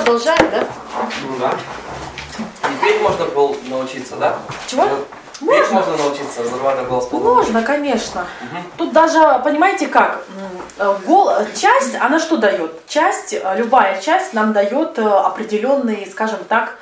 продолжаем, да? Ну да. И петь можно было научиться, да? Чего? Петь можно научиться, зарабатывать голос полностью. Можно, конечно. Тут даже, понимаете как, часть, она что дает? Часть, любая часть нам дает определенные, скажем так,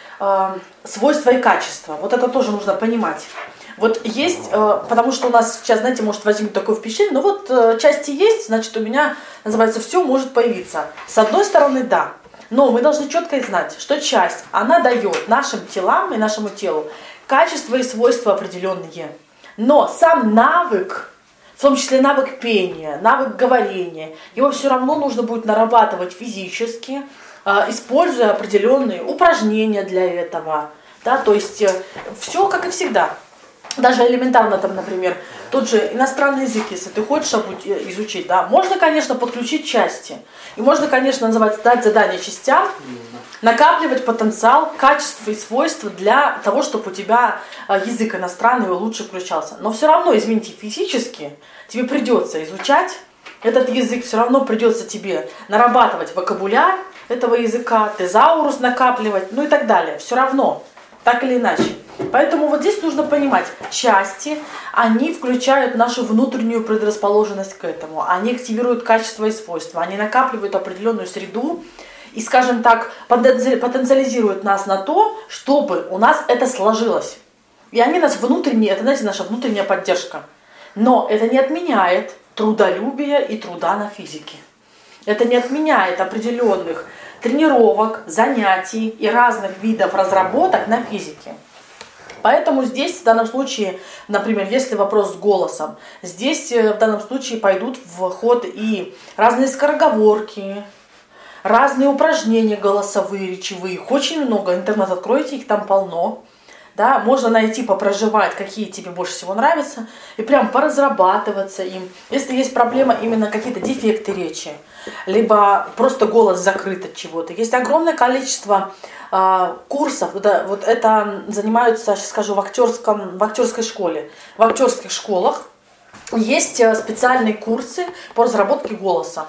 свойства и качества. Вот это тоже нужно понимать. Вот есть, потому что у нас сейчас, знаете, может возникнуть такое впечатление, ну вот части есть, значит у меня, называется, все может появиться. С одной стороны, да, но мы должны четко знать, что часть, она дает нашим телам и нашему телу качества и свойства определенные. Но сам навык, в том числе навык пения, навык говорения, его все равно нужно будет нарабатывать физически, используя определенные упражнения для этого. Да, то есть все как и всегда. Даже элементарно, там, например, тот же иностранный язык, если ты хочешь изучить, да, можно, конечно, подключить части. И можно, конечно, дать задание частям, накапливать потенциал, качество и свойства для того, чтобы у тебя язык иностранный лучше включался. Но все равно, извините, физически тебе придется изучать этот язык, все равно придется тебе нарабатывать вокабуляр этого языка, тезаурус накапливать, ну и так далее. Все равно, так или иначе. Поэтому вот здесь нужно понимать, части, они включают нашу внутреннюю предрасположенность к этому, они активируют качество и свойства, они накапливают определенную среду и, скажем так, потенциализируют нас на то, чтобы у нас это сложилось. И они нас внутренне, это, знаете, наша внутренняя поддержка. Но это не отменяет трудолюбия и труда на физике. Это не отменяет определенных тренировок, занятий и разных видов разработок на физике. Поэтому здесь в данном случае, например, если вопрос с голосом, здесь в данном случае пойдут в ход и разные скороговорки, разные упражнения голосовые, речевые. Их очень много, интернет откройте, их там полно. Да, можно найти, попроживать, какие тебе больше всего нравятся, и прям поразрабатываться им. Если есть проблема, именно какие-то дефекты речи, либо просто голос закрыт от чего-то. Есть огромное количество курсов, вот это занимаются, сейчас скажу, в актерской школе. В актерских школах есть специальные курсы по разработке голоса.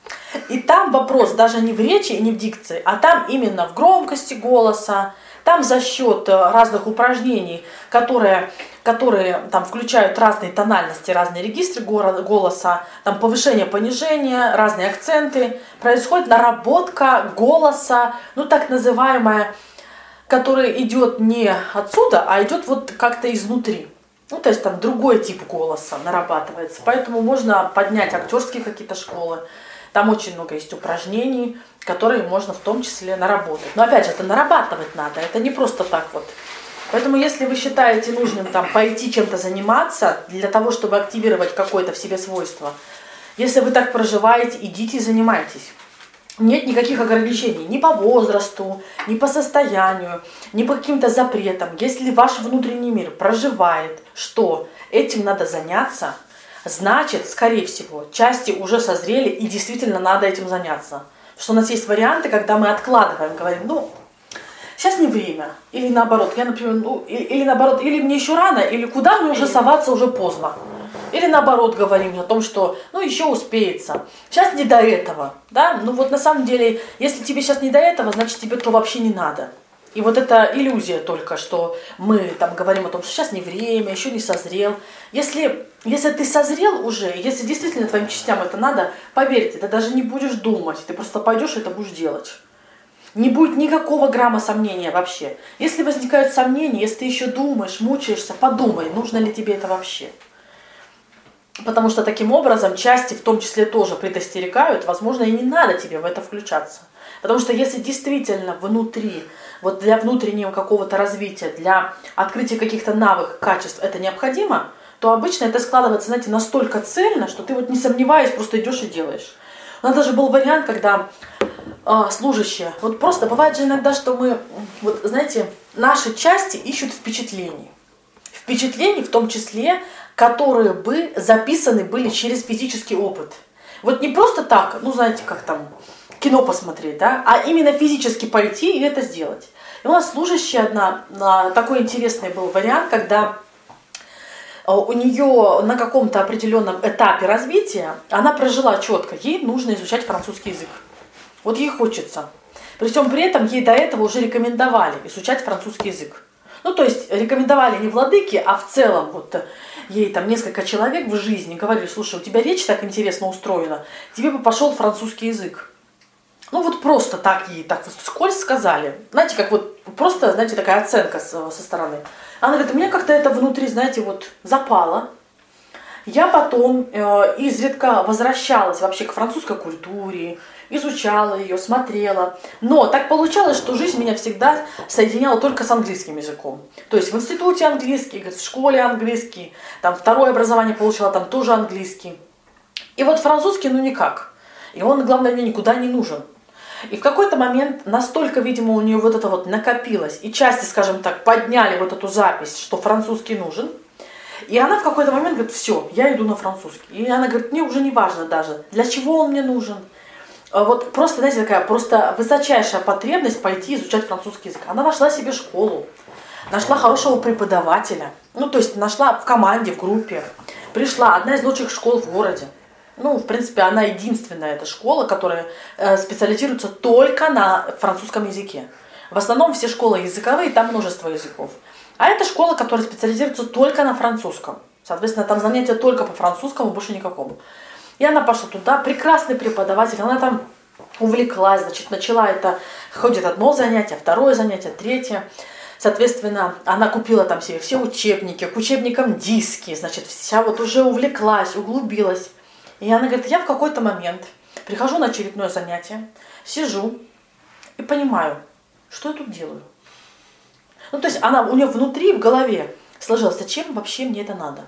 И там вопрос даже не в речи и не в дикции, а там именно в громкости голоса. Там за счет разных упражнений, которые там включают разные тональности, разные регистры голоса, там повышение, понижение, разные акценты, происходит наработка голоса, ну так называемая, которая идет не отсюда, а идет вот как-то изнутри. Ну, то есть там другой тип голоса нарабатывается. Поэтому можно поднять актерские какие-то школы. Там очень много есть упражнений, которые можно в том числе наработать. Но опять же, это нарабатывать надо, это не просто так вот. Поэтому если вы считаете нужным там пойти чем-то заниматься для того, чтобы активировать какое-то в себе свойство, если вы так проживаете, идите и занимайтесь. Нет никаких ограничений ни по возрасту, ни по состоянию, ни по каким-то запретам. Если ваш внутренний мир проживает, что этим надо заняться, значит, скорее всего, части уже созрели и действительно надо этим заняться. Потому что у нас есть варианты, когда мы откладываем, говорим, ну, сейчас не время. Или наоборот, я, например, или наоборот, или мне еще рано, или куда мне уже соваться, уже поздно. Или наоборот говорим о том, что, ну, еще успеется. Сейчас не до этого, да? Ну, вот на самом деле, если тебе сейчас не до этого, значит, тебе то вообще не надо. И вот эта иллюзия только, что мы там говорим о том, что сейчас не время, еще не созрел. Если ты созрел уже, если действительно твоим частям это надо, поверьте, ты даже не будешь думать, ты просто пойдешь и это будешь делать. Не будет никакого грамма сомнения вообще. Если возникают сомнения, если ты еще думаешь, мучаешься, подумай, нужно ли тебе это вообще. Потому что таким образом части в том числе тоже предостерегают, возможно, и не надо тебе в это включаться. Потому что если действительно внутри, вот для внутреннего какого-то развития, для открытия каких-то навыков, качеств это необходимо, то обычно это складывается, знаете, настолько цельно, что ты вот не сомневаясь, просто идешь и делаешь. У нас даже был вариант, когда служащие, вот просто бывает же иногда, что мы, вот знаете, наши части ищут впечатлений. Впечатлений в том числе, которые бы записаны были через физический опыт. Вот не просто так, ну знаете, как там, кино посмотреть, да, а именно физически пойти и это сделать. И у нас служащая одна, такой интересный был вариант, когда у нее на каком-то определенном этапе развития она прожила четко, ей нужно изучать французский язык. Вот ей хочется. При всем при этом ей до этого уже рекомендовали изучать французский язык. Ну, то есть рекомендовали не владыки, а в целом вот ей там несколько человек в жизни говорили: слушай, у тебя речь так интересно устроена, тебе бы пошел французский язык. Ну, вот просто так ей так вскользь сказали. Знаете, как вот просто, знаете, такая оценка со стороны. Она говорит: у меня как-то это внутри, знаете, вот запало. Я потом изредка возвращалась вообще к французской культуре, изучала ее, смотрела. Но так получалось, что жизнь меня всегда соединяла только с английским языком. То есть в институте английский, в школе английский, там второе образование получила, там тоже английский. И вот французский, ну никак. И он, главное, мне никуда не нужен. И в какой-то момент настолько, видимо, у нее вот это вот накопилось, и части, скажем так, подняли вот эту запись, что французский нужен. И она в какой-то момент говорит: все, я иду на французский. И она говорит: мне уже не важно даже, для чего он мне нужен. Вот просто, знаете, такая просто высочайшая потребность пойти изучать французский язык. Она нашла себе школу, нашла хорошего преподавателя, ну, то есть нашла в команде, в группе. Пришла одна из лучших школ в городе. Ну, в принципе, она единственная эта школа, которая специализируется только на французском языке. В основном все школы языковые, там множество языков. А это школа, которая специализируется только на французском. Соответственно, там занятия только по французскому, больше никакому. И она пошла туда, прекрасный преподаватель, она там увлеклась, значит, начала это, ходит одно занятие, второе занятие, третье. Соответственно, она купила там себе все учебники, к учебникам диски, значит, вся вот уже увлеклась, углубилась. И она говорит: я в какой-то момент прихожу на очередное занятие, сижу и понимаю, что я тут делаю. Ну, то есть у нее внутри, в голове сложилось: зачем вообще мне это надо?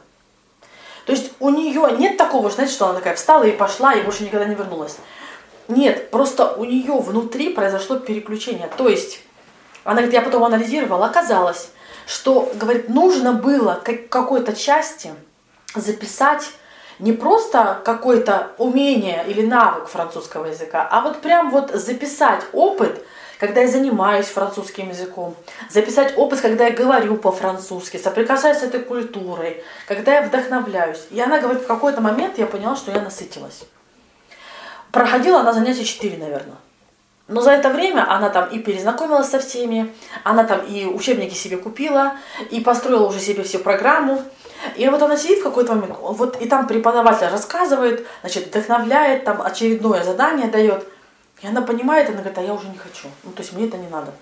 То есть у нее нет такого, знаете, что она такая встала и пошла, и больше никогда не вернулась. Нет, просто у нее внутри произошло переключение. То есть, она говорит, я потом анализировала, оказалось, что, говорит, нужно было какой-то части записать не просто какое-то умение или навык французского языка, а вот прям вот записать опыт, когда я занимаюсь французским языком, записать опыт, когда я говорю по-французски, соприкасаюсь с этой культурой, когда я вдохновляюсь. И она говорит, в какой-то момент я поняла, что я насытилась. Проходила она занятия 4, наверное. Но за это время она там и перезнакомилась со всеми, она там и учебники себе купила, и построила уже себе всю программу. И вот она сидит в какой-то момент, вот и там преподаватель рассказывает, значит, вдохновляет, там очередное задание дает. И она понимает, она говорит, а я уже не хочу. Ну, то есть мне это не надо.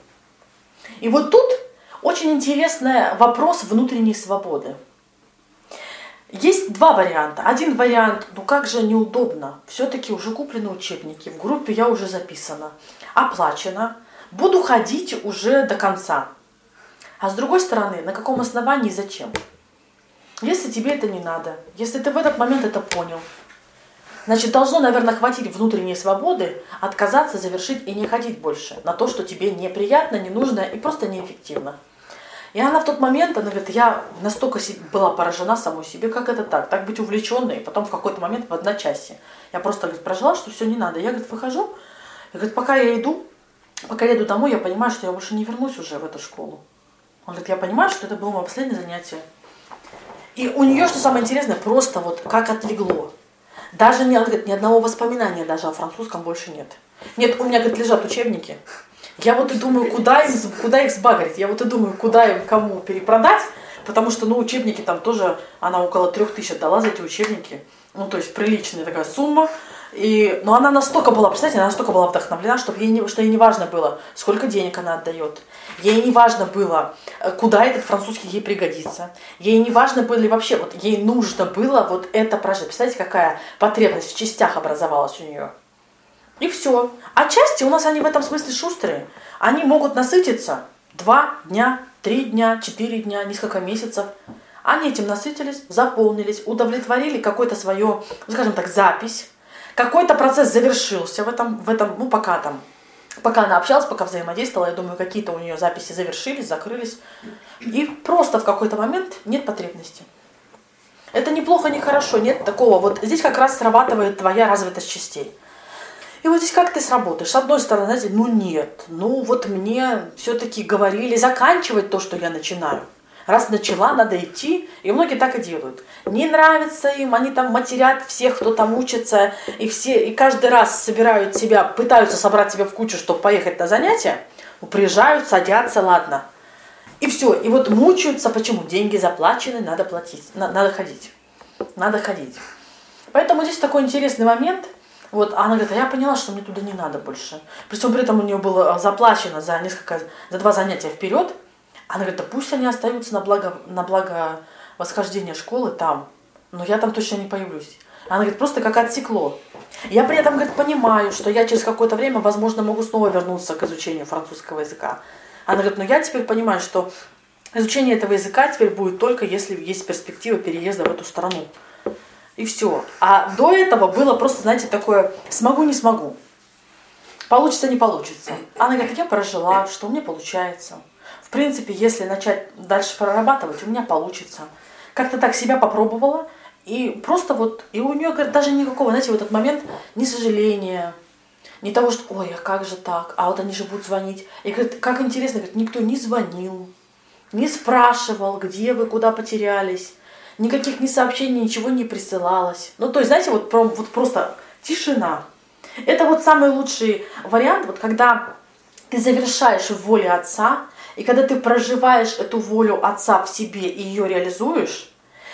И вот тут очень интересный вопрос внутренней свободы. Есть два варианта. Один вариант, ну как же неудобно. Все-таки уже куплены учебники, в группе я уже записана, оплачена. Буду ходить уже до конца. А с другой стороны, на каком основании и зачем? Если тебе это не надо, если ты в этот момент это понял, значит, должно, наверное, хватить внутренней свободы отказаться, завершить и не ходить больше на то, что тебе неприятно, не нужно и просто неэффективно. И она в тот момент, она говорит, я настолько была поражена самой себе, как это так быть увлеченной, и потом в какой-то момент в одночасье. Я просто, говорит, прожила, что все не надо. Я, говорит, выхожу, и, говорит, пока я иду домой, я понимаю, что я больше не вернусь уже в эту школу. Он говорит, я понимаю, что это было мое последнее занятие. И у нее, что самое интересное, просто вот как отлегло. Даже он говорит, ни одного воспоминания даже о французском больше нет. Нет, у меня, говорит, лежат учебники. Я вот и думаю, куда их сбагрить. Я вот и думаю, куда им кому перепродать. Потому что, учебники там тоже, она около 3000 отдала за эти учебники. Ну, то есть приличная такая сумма. Но она настолько была, представляете, она настолько была вдохновлена, что ей не важно было, сколько денег она отдает. Ей не важно было, куда этот французский ей пригодится. Ей не важно было вообще, вот ей нужно было вот это прожить. Представляете, какая потребность в частях образовалась у нее. И все. А части у нас, они в этом смысле шустрые. Они могут насытиться 2 дня, 3 дня, 4 дня, несколько месяцев. Они этим насытились, заполнились, удовлетворили какое-то свое, скажем так, запись. Какой-то процесс завершился в этом, пока она общалась, пока взаимодействовала, я думаю, какие-то у нее записи завершились, закрылись. И просто в какой-то момент нет потребности. Это не плохо, не хорошо, нет такого. Вот здесь как раз срабатывает твоя развитость частей. И вот здесь как ты сработаешь? С одной стороны, знаете, нет. Вот мне все-таки говорили заканчивать то, что я начинаю. Раз начала, надо идти. И многие так и делают. Не нравится им, они там матерят всех, кто там учится. И каждый раз собирают себя, пытаются собрать себя в кучу, чтобы поехать на занятия. Приезжают, садятся, ладно. И все. И вот мучаются. Почему? Деньги заплачены, надо платить. Надо ходить. Надо ходить. Поэтому здесь такой интересный момент. Вот она говорит, а я поняла, что мне туда не надо больше. Причем при этом у нее было заплачено за 2 занятия вперед. Она говорит, да пусть они остаются на благо восхождения школы там, но я там точно не появлюсь. Она говорит, просто как отсекло. Я при этом, говорит, понимаю, что я через какое-то время, возможно, могу снова вернуться к изучению французского языка. Она говорит, но я теперь понимаю, что изучение этого языка теперь будет только если есть перспектива переезда в эту страну. И все. А до этого было просто, знаете, такое смогу, не смогу. Получится, не получится. Она говорит, я прожила, что у меня получается. В принципе, если начать дальше прорабатывать, у меня получится. Как-то так себя попробовала. И просто вот, и у нее, говорит, даже никакого, знаете, в этот момент ни сожаления, ни того, что, ой, а как же так, а вот они же будут звонить. И говорит, как интересно, говорит, никто не звонил, не спрашивал, где вы, куда потерялись. Никаких ни сообщений, ничего не присылалось. Ну, то есть, знаете, вот просто тишина. Это вот самый лучший вариант, вот когда ты завершаешь в воле Отца, и когда ты проживаешь эту волю Отца в себе и ее реализуешь,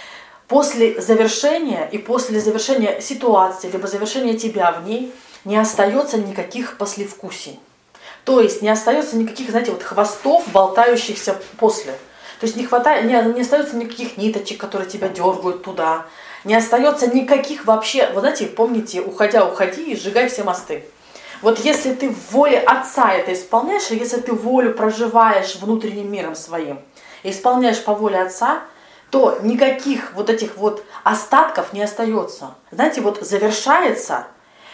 после завершения и после завершения ситуации, либо завершения тебя в ней, не остается никаких послевкусий. То есть не остается никаких, знаете, вот хвостов, болтающихся после. То есть не остается никаких ниточек, которые тебя дергают туда. Не остается никаких вообще, вы знаете, помните, уходи и сжигай все мосты. Вот если ты в воле Отца это исполняешь, и если ты волю проживаешь внутренним миром своим, и исполняешь по воле Отца, то никаких вот этих вот остатков не остается. Знаете, вот завершается,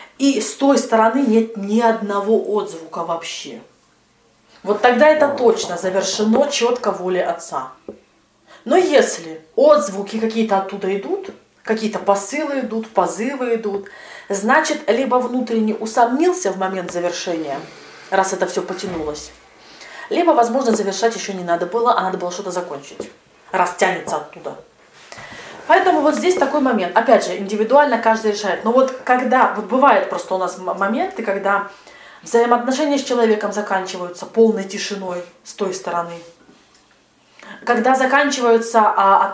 и с той стороны нет ни одного отзвука вообще. Вот тогда это точно завершено четко волей Отца. Но если отзвуки какие-то оттуда идут, какие-то посылы идут, позывы идут, значит, либо внутренне усомнился в момент завершения, раз это все потянулось, либо, возможно, завершать еще не надо было, а надо было что-то закончить, раз тянется оттуда. Поэтому вот здесь такой момент. Опять же, индивидуально каждый решает. Но вот когда, вот бывает просто у нас моменты, когда взаимоотношения с человеком заканчиваются полной тишиной с той стороны. Когда заканчивается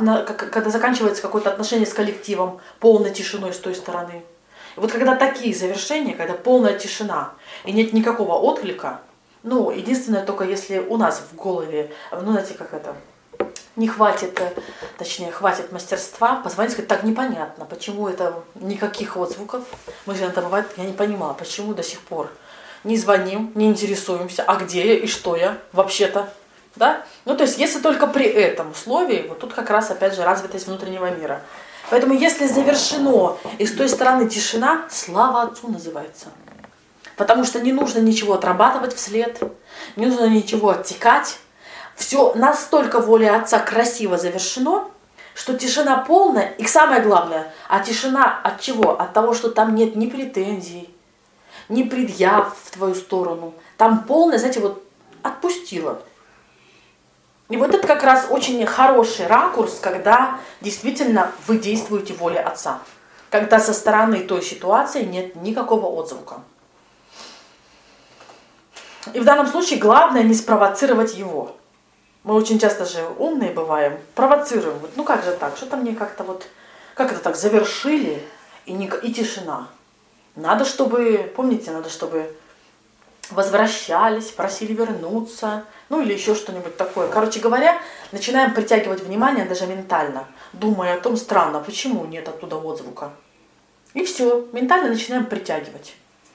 какое-то отношение с коллективом полной тишиной с той стороны. И вот когда такие завершения, когда полная тишина и нет никакого отклика, ну, единственное, только если у нас в голове, ну, знаете, как это, не хватит, точнее, хватит мастерства, позвонить, сказать, так непонятно, почему это никаких отзвуков. Мы же иногда бывает, я не понимала, почему до сих пор не звоним, не интересуемся, а где я и что я вообще-то, да? Ну, то есть, если только при этом условии, вот тут как раз, опять же, развитость внутреннего мира. Поэтому, если завершено, и с той стороны тишина, слава Отцу называется. Потому что не нужно ничего отрабатывать вслед, не нужно ничего оттекать. Все настолько волей Отца красиво завершено, что тишина полная, и самое главное, а тишина от чего? От того, что там нет ни претензий, ни предъяв в твою сторону. Там полная, знаете, вот отпустила. И вот это как раз очень хороший ракурс, когда действительно вы действуете волей Отца. Когда со стороны той ситуации нет никакого отзвука. И в данном случае главное не спровоцировать его. Мы очень часто же умные бываем, провоцируем. Ну как же так, что-то мне как-то вот, как это так, завершили и тишина. Надо, чтобы, помните, надо, чтобы возвращались, просили вернуться, ну или еще что-нибудь такое. Короче говоря, начинаем притягивать внимание даже ментально, думая о том, странно, почему нет оттуда отзвука. И все, ментально начинаем притягивать.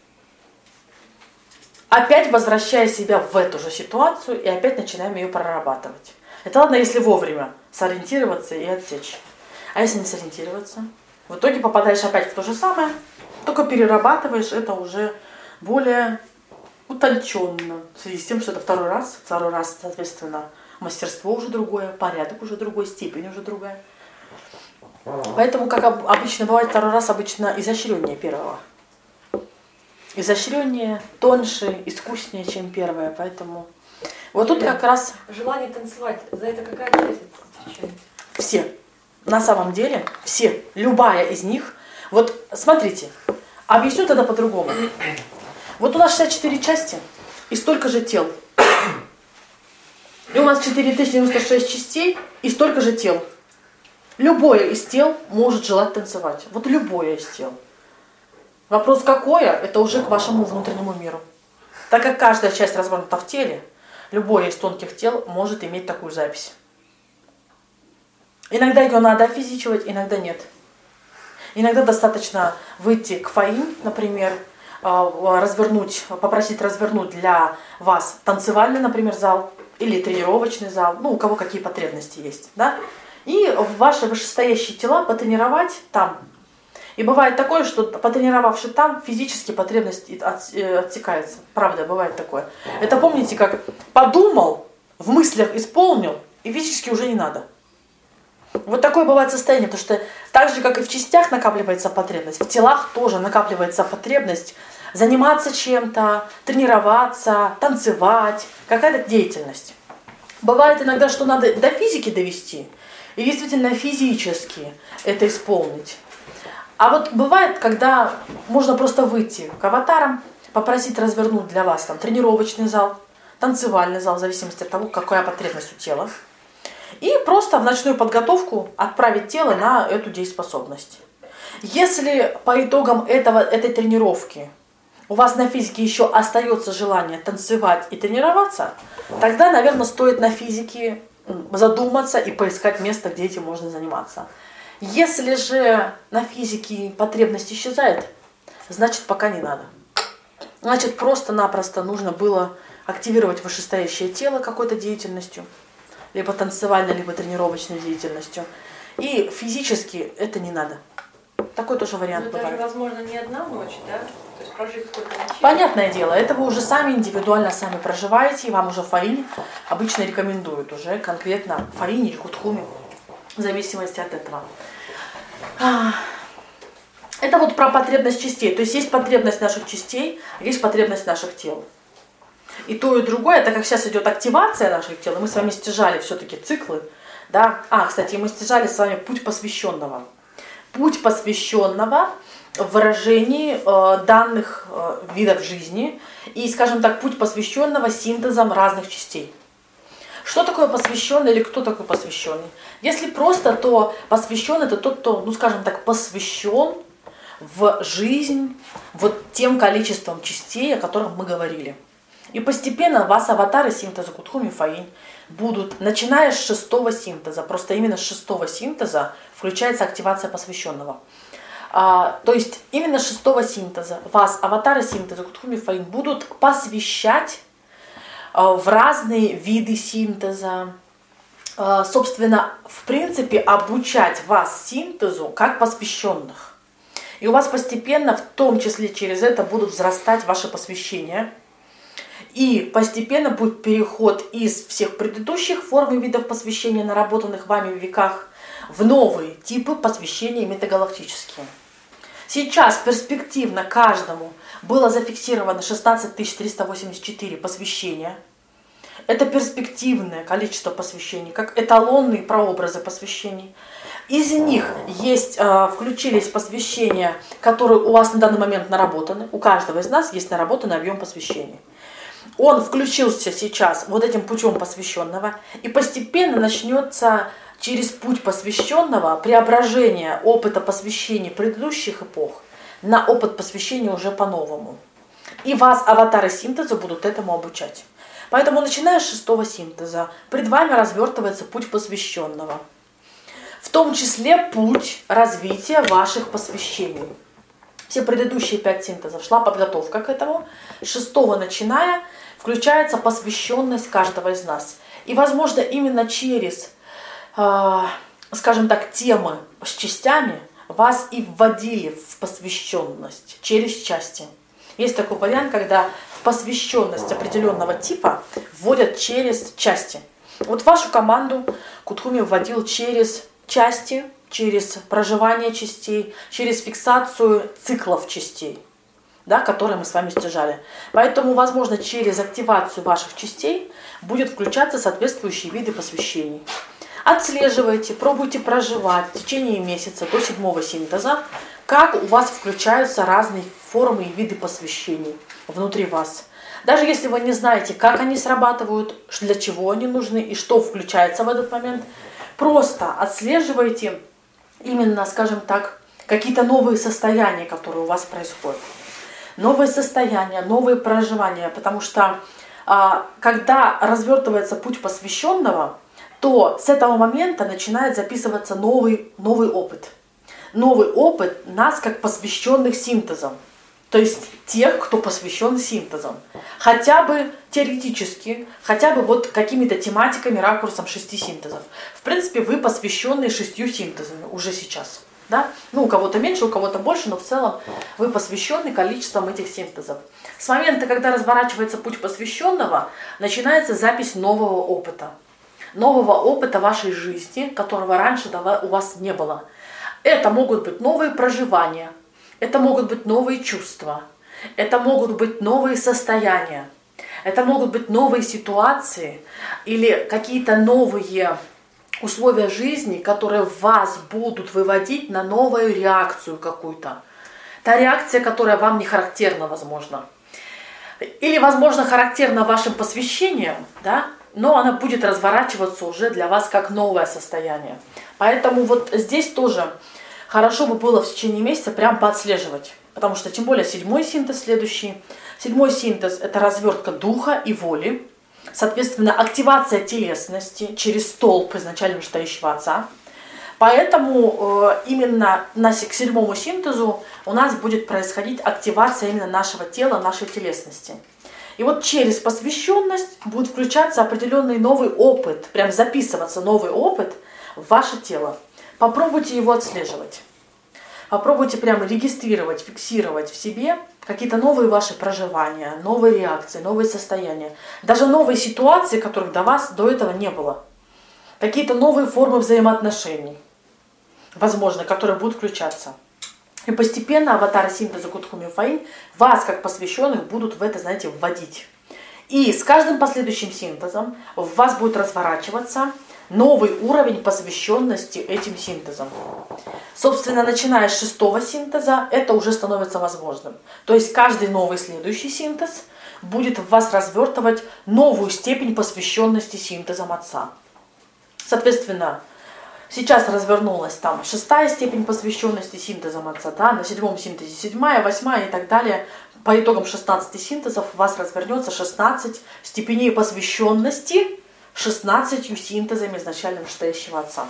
Опять возвращая себя в эту же ситуацию и опять начинаем ее прорабатывать. Это ладно, если вовремя сориентироваться и отсечь. А если не сориентироваться? В итоге попадаешь опять в то же самое, только перерабатываешь это уже более утонченно. В связи с тем, что это второй раз, соответственно, мастерство уже другое, порядок уже другой, степень уже другая. Поэтому, как обычно бывает, второй раз обычно изощреннее первого. Изощреннее, тоньше, искуснее, чем первое. Поэтому Вот тут как раз Желание танцевать, за это какая часть отвечает? все. На самом деле, все. Любая из них. Вот смотрите, объясню тогда по-другому. Вот у нас 64 части и столько же тел. И у нас 4096 частей и столько же тел. Любое из тел может желать танцевать. Вот любое из тел. Вопрос какое, это уже к вашему внутреннему миру. Так как каждая часть развернута в теле, любое из тонких тел может иметь такую запись. Иногда ее надо физичивать, иногда нет. Иногда достаточно выйти к Фаин, например, попросить развернуть для вас танцевальный, например, зал или тренировочный зал, ну, у кого какие потребности есть, да? И ваши вышестоящие тела потренировать там. И бывает такое, что потренировавши там, физически потребность отсекается. Правда, бывает такое. Это помните, как подумал, в мыслях исполнил, и физически уже не надо. Вот такое бывает состояние, потому что так же, как и в частях накапливается потребность, в телах тоже накапливается потребность заниматься чем-то, тренироваться, танцевать, какая-то деятельность. Бывает иногда, что надо до физики довести, и действительно физически это исполнить. А вот бывает, когда можно просто выйти к аватарам, попросить развернуть для вас там тренировочный зал, танцевальный зал, в зависимости от того, какая потребность у тела. И просто в ночную подготовку отправить тело на эту дееспособность. Если по итогам этой тренировки у вас на физике еще остается желание танцевать и тренироваться, тогда, наверное, стоит на физике задуматься и поискать место, где этим можно заниматься. Если же на физике потребность исчезает, значит, пока не надо. Значит, просто-напросто нужно было активировать вышестоящее тело какой-то деятельностью, либо танцевальной, либо тренировочной деятельностью. И физически это не надо. Такой тоже вариант бывает. Это же, возможно, не одна ночь, да? То есть прожить сколько ночей? Понятное дело, это вы уже сами индивидуально сами проживаете, и вам уже Фаин обычно рекомендуют уже конкретно Фаин или Кутхуми, в зависимости от этого. Это вот про потребность частей. То есть есть потребность наших частей, есть потребность наших тел. И то, и другое, это как сейчас идет активация наших тел, и мы с вами стяжали все-таки циклы. Да? Кстати, мы стяжали с вами путь посвященного. Путь посвященного в выражении данных видов жизни и, скажем так, путь посвященного синтезом разных частей. Что такое посвященный или кто такой посвященный? Если просто, то посвященный это тот, кто, ну скажем так, посвящен в жизнь вот тем количеством частей, о которых мы говорили. И постепенно вас аватары синтеза Кутхуми Фаин будут, начиная с 6-го синтеза, просто именно с 6-го синтеза включается активация посвященного. То есть именно с 6-го синтеза вас аватары синтеза Кутхуми Фаин будут посвящать в разные виды синтеза, собственно, в принципе, обучать вас синтезу как посвященных. И у вас постепенно, в том числе через это, будут взрастать ваши посвящения. И постепенно будет переход из всех предыдущих форм и видов посвящения, наработанных вами в веках, в новые типы посвящения метагалактические. Сейчас перспективно каждому было зафиксировано 16 384 посвящения. Это перспективное количество посвящений, как эталонные прообразы посвящений. Из них включились посвящения, которые у вас на данный момент наработаны. У каждого из нас есть наработанный объем посвящений. Он включился сейчас вот этим путем посвященного, и постепенно начнется через путь посвященного преображение опыта посвящений предыдущих эпох на опыт посвящения уже по-новому. И вас, аватары синтеза, будут этому обучать. Поэтому, начиная с 6-го синтеза, пред вами развертывается путь посвященного. В том числе путь развития ваших посвящений. Все предыдущие 5 синтезов шла подготовка к этому. С 6-го начиная включается посвященность каждого из нас. И, возможно, именно через, скажем так, темы с частями вас и вводили в посвященность через части. Есть такой вариант, когда в посвященность определенного типа вводят через части. Вот вашу команду Кутхуми вводил через части, через проживание частей, через фиксацию циклов частей. да, которые мы с вами стяжали. Поэтому, возможно, через активацию ваших частей будет включаться соответствующие виды посвящений. Отслеживайте, пробуйте проживать в течение месяца до 7-го синтеза, как у вас включаются разные формы и виды посвящений внутри вас. Даже если вы не знаете, как они срабатывают, для чего они нужны и что включается в этот момент, просто отслеживайте именно, скажем так, какие-то новые состояния, которые у вас происходят. Новые состояния, новые проживания, потому что когда развертывается путь посвященного, то с этого момента начинает записываться новый опыт. Новый опыт нас как посвященных синтезом. То есть тех, кто посвящен синтезом. Хотя бы теоретически, хотя бы вот какими-то тематиками, ракурсом 6 синтезов. В принципе, вы посвященные 6 синтезами уже сейчас. Да? Ну, у кого-то меньше, у кого-то больше, но в целом вы посвящены количеством этих синтезов. С момента, когда разворачивается путь посвященного, начинается запись нового опыта. Нового опыта вашей жизни, которого раньше у вас не было. Это могут быть новые проживания, это могут быть новые чувства, это могут быть новые состояния, это могут быть новые ситуации или какие-то новые условия жизни, которые вас будут выводить на новую реакцию какую-то. Та реакция, которая вам не характерна, возможно. Или, возможно, характерна вашим посвящениям, да? Но она будет разворачиваться уже для вас как новое состояние. Поэтому вот здесь тоже хорошо бы было в течение месяца прям поотслеживать. Потому что тем более 7-й синтез следующий. 7-й синтез – это развертка духа и воли. Соответственно, активация телесности через столб изначально вышестоящего Отца. Поэтому именно к 7-му синтезу у нас будет происходить активация именно нашего тела, нашей телесности. И вот через посвященность будет включаться определенный новый опыт, прям записываться новый опыт в ваше тело. Попробуйте его отслеживать. Попробуйте прямо регистрировать, фиксировать в себе какие-то новые ваши проживания, новые реакции, новые состояния. Даже новые ситуации, которых до этого не было. Какие-то новые формы взаимоотношений, возможно, которые будут включаться. И постепенно аватары синтеза Кутхуми Фаинь вас, как посвященных, будут в это, знаете, вводить. И с каждым последующим синтезом в вас будет разворачиваться новый уровень посвященности этим синтезам. Собственно, начиная с 6-го синтеза, это уже становится возможным. То есть каждый новый следующий синтез будет в вас развертывать новую степень посвященности синтезам Отца. Соответственно, сейчас развернулась там 6-я степень посвященности синтезам Отца, да, на 7-м синтезе 7-я, 8-я и так далее. По итогам 16 синтезов у вас развернется 16 степеней посвященности 16 синтезами изначально вышестоящего Отца.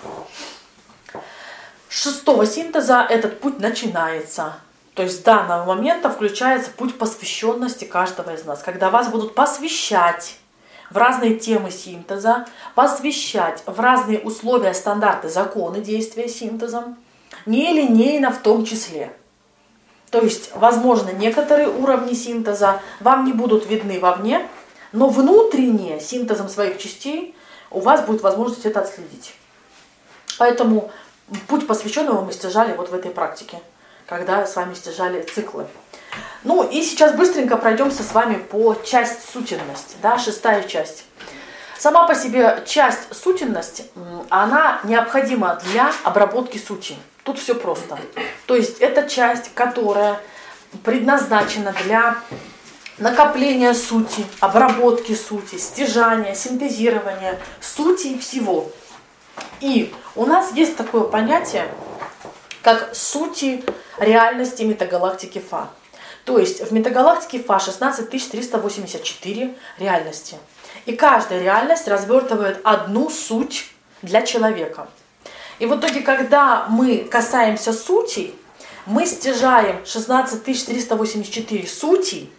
С 6-го синтеза этот путь начинается. То есть с данного момента включается путь посвященности каждого из нас, когда вас будут посвящать в разные темы синтеза, посвящать в разные условия, стандарты, законы действия синтезом, нелинейно в том числе. То есть, возможно, некоторые уровни синтеза вам не будут видны вовне, но внутренне, синтезом своих частей, у вас будет возможность это отследить. Поэтому путь посвященного мы стяжали вот в этой практике, когда с вами стяжали циклы. Ну и сейчас быстренько пройдемся с вами по часть сутенность, да, 6-я часть. Сама по себе часть сутенность, она необходима для обработки сути. Тут все просто. То есть это часть, которая предназначена для накопления сути, обработки сути, стяжания, синтезирования сути всего. И у нас есть такое понятие, как сути реальности метагалактики Фа. То есть в метагалактике Фа 16384 реальности. И каждая реальность развертывает одну суть для человека. И в итоге, когда мы касаемся сутей, мы стяжаем 16384 сутей,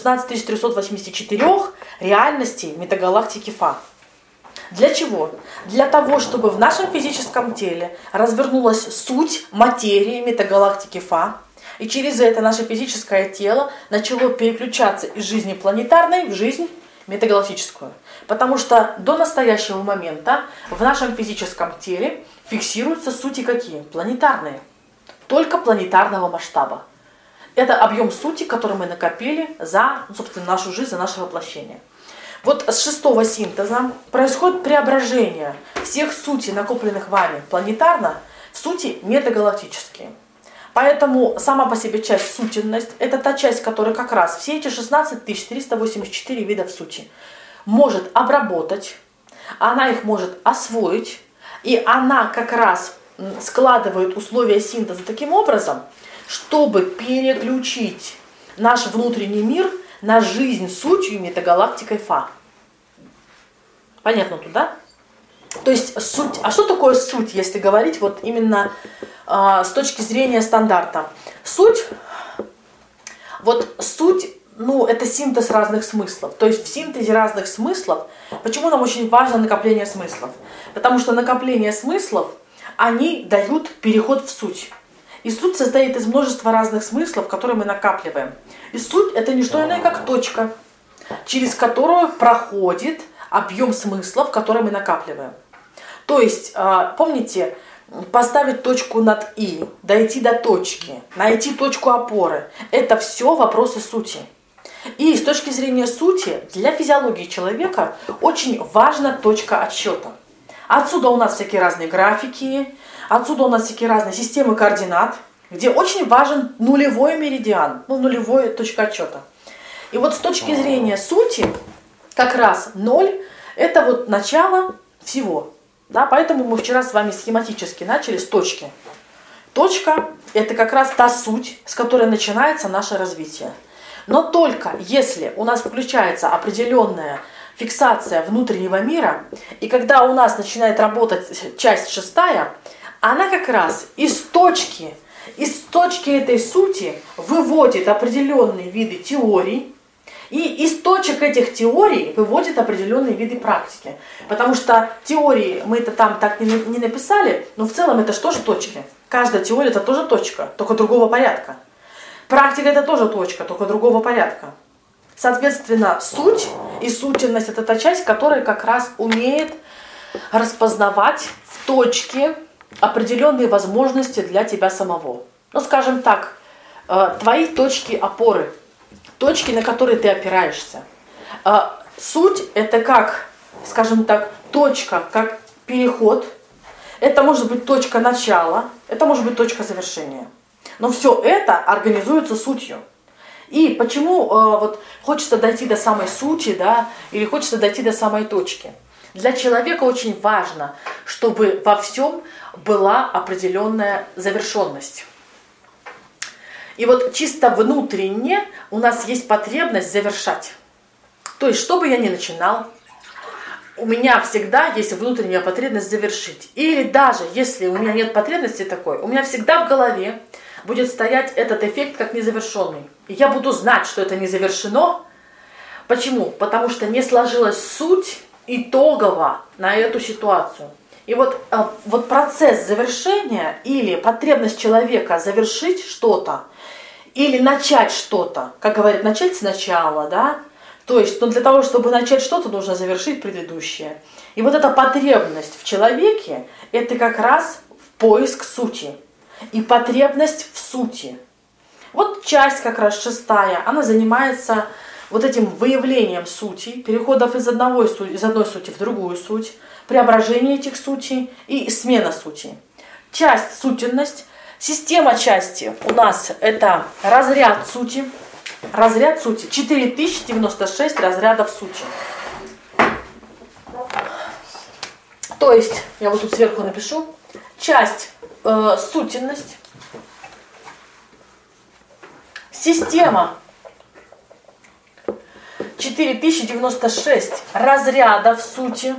16384 реальностей метагалактики Фа. Для чего? Для того, чтобы в нашем физическом теле развернулась суть материи метагалактики Фа, и через это наше физическое тело начало переключаться из жизни планетарной в жизнь метагалактическую. Потому что до настоящего момента в нашем физическом теле фиксируются сути какие? Планетарные. Только планетарного масштаба. Это объем сути, который мы накопили за, собственно, нашу жизнь, за наше воплощение. Вот с шестого синтеза происходит преображение всех сутей, накопленных вами планетарно, в сути метагалактические. Поэтому сама по себе часть сутенность, это та часть, которая как раз все эти 16 384 видов сути может обработать, она их может освоить, и она как раз складывает условия синтеза таким образом, чтобы переключить наш внутренний мир на жизнь сутью метагалактикой Фа. Понятно тут, да? То есть суть, а что такое суть, если говорить вот именно с точки зрения стандарта? Суть, это синтез разных смыслов. То есть в синтезе разных смыслов, почему нам очень важно накопление смыслов? Потому что накопление смыслов, они дают переход в суть. И суть состоит из множества разных смыслов, которые мы накапливаем. И суть это не что иное, как точка, через которую проходит объем смыслов, которые мы накапливаем. То есть, помните, поставить точку над «и», дойти до точки, найти точку опоры – это все вопросы сути. И с точки зрения сути, для физиологии человека очень важна точка отсчета. Отсюда у нас всякие разные графики, отсюда у нас всякие разные системы координат, где очень важен нулевой меридиан, нулевая точка отсчета. И вот с точки зрения сути, как раз 0 – это вот начало всего. Да, поэтому мы вчера с вами схематически начали с точки. Точка – это как раз та суть, с которой начинается наше развитие. Но только если у нас включается определенная фиксация внутреннего мира, и когда у нас начинает работать часть шестая, она как раз из точки этой сути выводит определенные виды теорий, и из точек этих теорий выводит определенные виды практики. Потому что теории мы это там так не написали, но в целом это же тоже точки. Каждая теория это тоже точка, только другого порядка. Практика это тоже точка, только другого порядка. Соответственно, суть и сутенность это та часть, которая как раз умеет распознавать в точке определенные возможности для тебя самого. Скажем так, твои точки опоры. Точки, на которые ты опираешься. Суть это как, скажем так, точка, как переход. Это может быть точка начала, это может быть точка завершения. Но все это организуется сутью. И почему хочется дойти до самой сути, да, или хочется дойти до самой точки? Для человека очень важно, чтобы во всем была определенная завершенность. И вот чисто внутренне у нас есть потребность завершать. То есть, что бы я ни начинал, у меня всегда есть внутренняя потребность завершить. Или даже если у меня нет потребности такой, у меня всегда в голове будет стоять этот эффект как незавершенный. И я буду знать, что это не завершено. Почему? Потому что не сложилась суть итогово на эту ситуацию. И вот процесс завершения или потребность человека завершить что-то, или начать что-то, как говорят, начать сначала, да? То есть, для того, чтобы начать что-то, нужно завершить предыдущее. И вот эта потребность в человеке, это как раз поиск сути. И потребность в сути. Вот часть как раз шестая, она занимается вот этим выявлением сути, переходов из одной сути в другую суть, преображение этих сутей и смена сути. Часть сутенность. Система части у нас это разряд сути. Разряд сути. 4096 разрядов сути. То есть, я вот тут сверху напишу, часть сутенность. Система 4096 разрядов сути.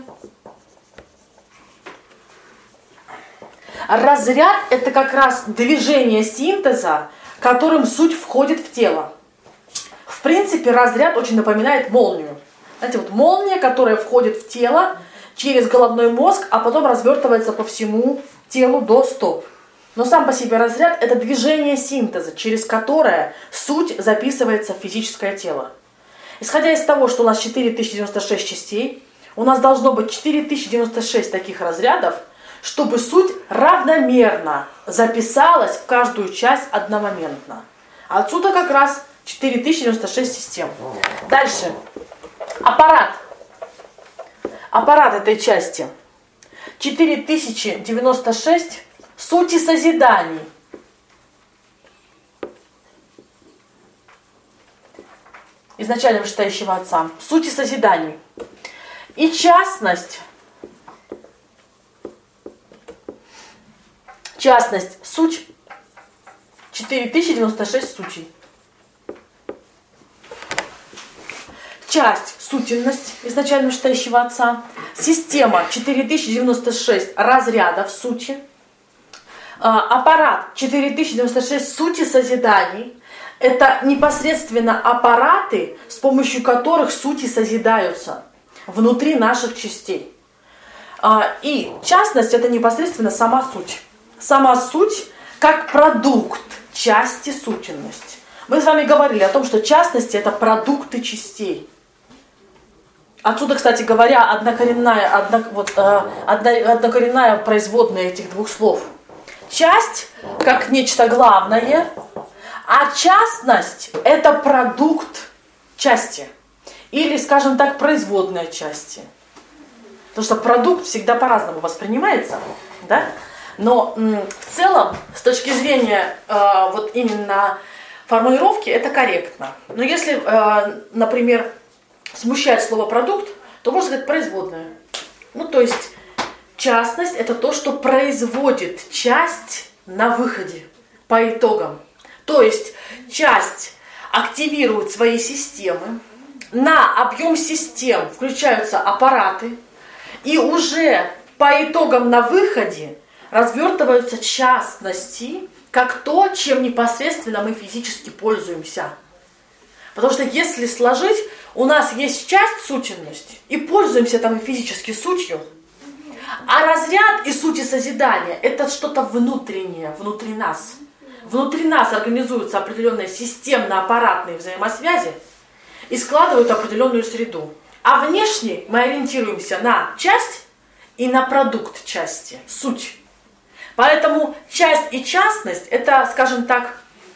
Разряд это как раз движение синтеза, которым суть входит в тело. В принципе, разряд очень напоминает молнию. Знаете, вот молния, которая входит в тело через головной мозг, а потом развертывается по всему телу до стоп. Но сам по себе разряд это движение синтеза, через которое суть записывается в физическое тело. Исходя из того, что у нас 4096 частей, у нас должно быть 4096 таких разрядов, чтобы суть равномерно записалась в каждую часть одномоментно. Отсюда как раз 4096 систем. Дальше. Аппарат. Аппарат этой части. 4096 сути созиданий. Изначально вышестоящего отца. Сути созиданий. И частность, суть 4096 сутей. Часть, сутенность изначально вышестоящего отца. Система 4096 разрядов сути. Аппарат 4096 сути созиданий. Это непосредственно аппараты, с помощью которых сути созидаются внутри наших частей. И частность это непосредственно сама суть. Сама суть как продукт части сутенность. Мы с вами говорили о том, что частности это продукты частей. Отсюда, кстати говоря, однокоренная производная этих двух слов. Часть как нечто главное, а частность это продукт части. Или, скажем так, производная части. Потому что продукт всегда по-разному воспринимается, да? Но в целом, с точки зрения вот именно формулировки, это корректно. Но если, например, смущает слово продукт, то можно сказать производная. Ну, то есть, частность это то, что производит часть на выходе, по итогам. То есть, часть активирует свои системы, на объем систем включаются аппараты, и уже по итогам на выходе развертываются частности, как то, чем непосредственно мы физически пользуемся. Потому что если сложить, у нас есть часть сутенность, и пользуемся там и физически сутью, а разряд и сути созидания это что-то внутреннее, внутри нас. Внутри нас организуются определенные системно-аппаратные взаимосвязи и складывают определенную среду. А внешне мы ориентируемся на часть и на продукт части, суть. Поэтому часть и частность это, скажем так,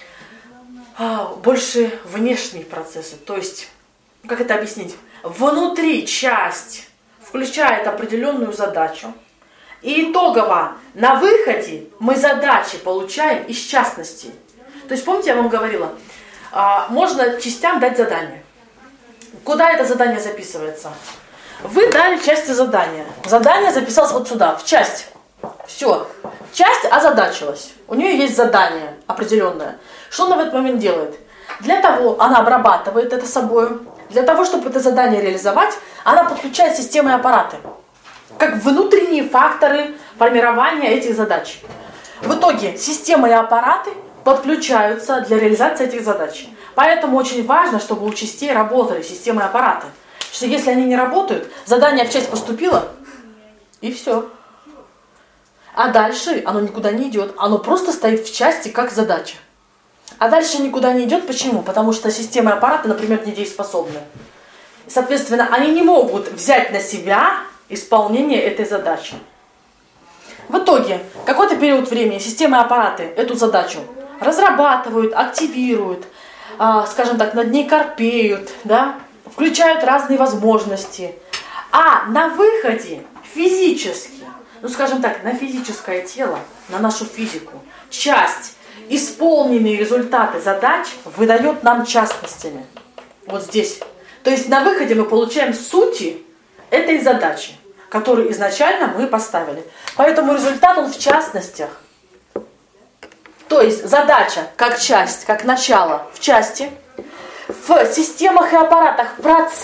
больше внешние процессы. То есть, как это объяснить? Внутри часть включает определенную задачу. И итогово на выходе мы задачи получаем из частностей. То есть, помните, я вам говорила, можно частям дать задание. Куда это задание записывается? Вы дали части задания. Задание записалось вот сюда, в часть. Все. Часть озадачилась. У нее есть задание определенное. Что она в этот момент делает? Для того, она обрабатывает это собой. Для того, чтобы это задание реализовать, она подключает системы и аппараты. Как внутренние факторы формирования этих задач. В итоге системы и аппараты подключаются для реализации этих задач. Поэтому очень важно, чтобы у частей работали системы и аппараты. Потому что если они не работают, задание в часть поступило, и все. А дальше оно никуда не идет. Оно просто стоит в части как задача. А дальше никуда не идет. Почему? Потому что системы и аппараты, например, недееспособны. Соответственно, они не могут взять на себя исполнение этой задачи. В итоге, какой-то период времени системы и аппараты эту задачу разрабатывают, активируют, скажем так, над ней корпеют, да, включают разные возможности. А на выходе физически, ну скажем так, на физическое тело, на нашу физику, часть, исполненные результаты задач выдает нам частностями. Вот здесь. То есть на выходе мы получаем сути этой задачи, которую изначально мы поставили. Поэтому результат он в частностях. То есть задача как часть, как начало в части, в системах и аппаратах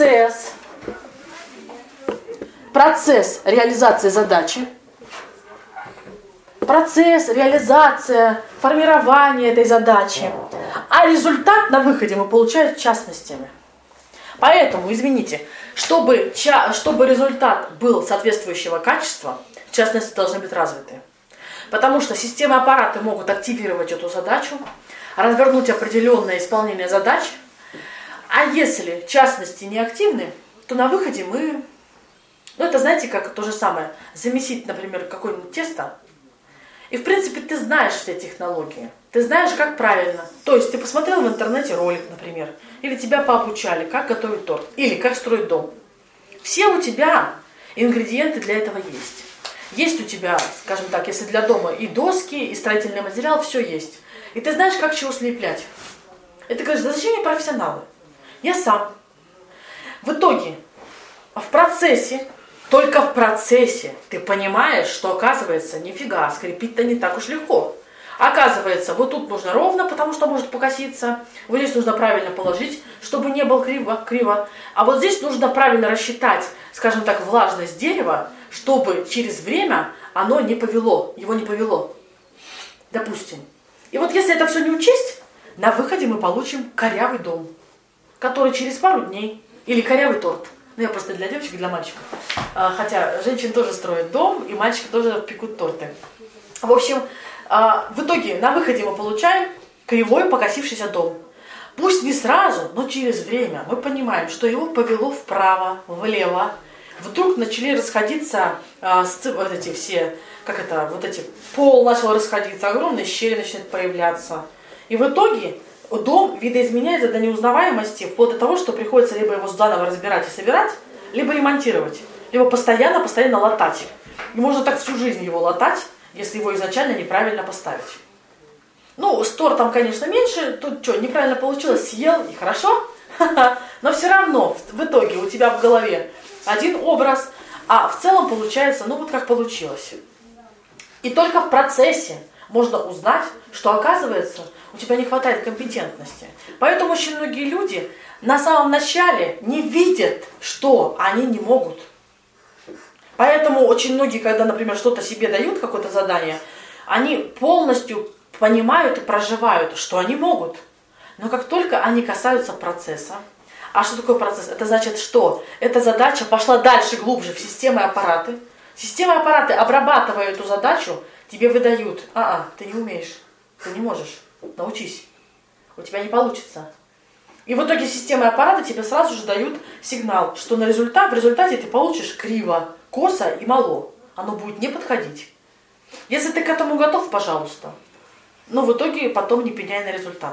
процесс реализации задачи, процесс, реализация, формирование этой задачи, а результат на выходе мы получаем частностями. Поэтому, извините, чтобы результат был соответствующего качества, частности должны быть развиты. Потому что системы и аппараты могут активировать эту задачу, развернуть определенное исполнение задач, а если частности не активны, то на выходе мы, ну это знаете, как то же самое, замесить, например, какое-нибудь тесто, И, в принципе, ты знаешь все технологии. Ты знаешь, как правильно. То есть ты посмотрел в интернете ролик, например, или тебя пообучали, как готовить торт, или как строить дом. Все у тебя ингредиенты для этого есть. Есть у тебя, скажем так, если для дома и доски, и строительный материал, все есть. И ты знаешь, как чего слеплять. И ты говоришь, да зачем мне профессионалы? Я сам. В итоге, в процессе, только в процессе ты понимаешь, что оказывается, нифига, скрепить-то не так уж легко. Оказывается, вот тут нужно ровно, потому что может покоситься. Вот здесь нужно правильно положить, чтобы не было криво. А вот здесь нужно правильно рассчитать, скажем так, влажность дерева, чтобы через время оно не повело, его не повело. Допустим. И вот если это все не учесть, на выходе мы получим корявый дом, который через пару дней, или корявый торт. Ну, я просто для девочек, для мальчиков. Хотя женщины тоже строят дом, и мальчики тоже пекут торты. В общем, в итоге на выходе мы получаем кривой покосившийся дом. Пусть не сразу, но через время мы понимаем, что его повело вправо, влево. Вдруг начали расходиться вот эти все, пол начал расходиться, огромные щели начинают появляться. И в итоге дом видоизменяется до неузнаваемости, вплоть до того, что приходится либо его заново разбирать и собирать, либо ремонтировать, либо постоянно латать. И можно так всю жизнь его латать, если его изначально неправильно поставить. Ну, с тортом, конечно, меньше, тут что, неправильно получилось, съел и хорошо, но все равно в итоге у тебя в голове один образ, а в целом получается, ну вот как получилось. И только в процессе можно узнать, что оказывается, у тебя не хватает компетентности. Поэтому очень многие люди на самом начале не видят, что они не могут. Поэтому очень многие, когда, например, что-то себе дают, какое-то задание, они полностью понимают и проживают, что они могут. Но как только они касаются процесса, а что такое процесс? Это значит, что эта задача пошла дальше, глубже в системы и аппараты. Системы и аппараты, обрабатывая эту задачу, тебе выдают, ты не умеешь, ты не можешь, научись, у тебя не получится. И в итоге системы и аппараты тебе сразу же дают сигнал, что в результате ты получишь криво, косо и мало. Оно будет не подходить. Если ты к этому готов, пожалуйста. Но в итоге потом не пеняй на результат.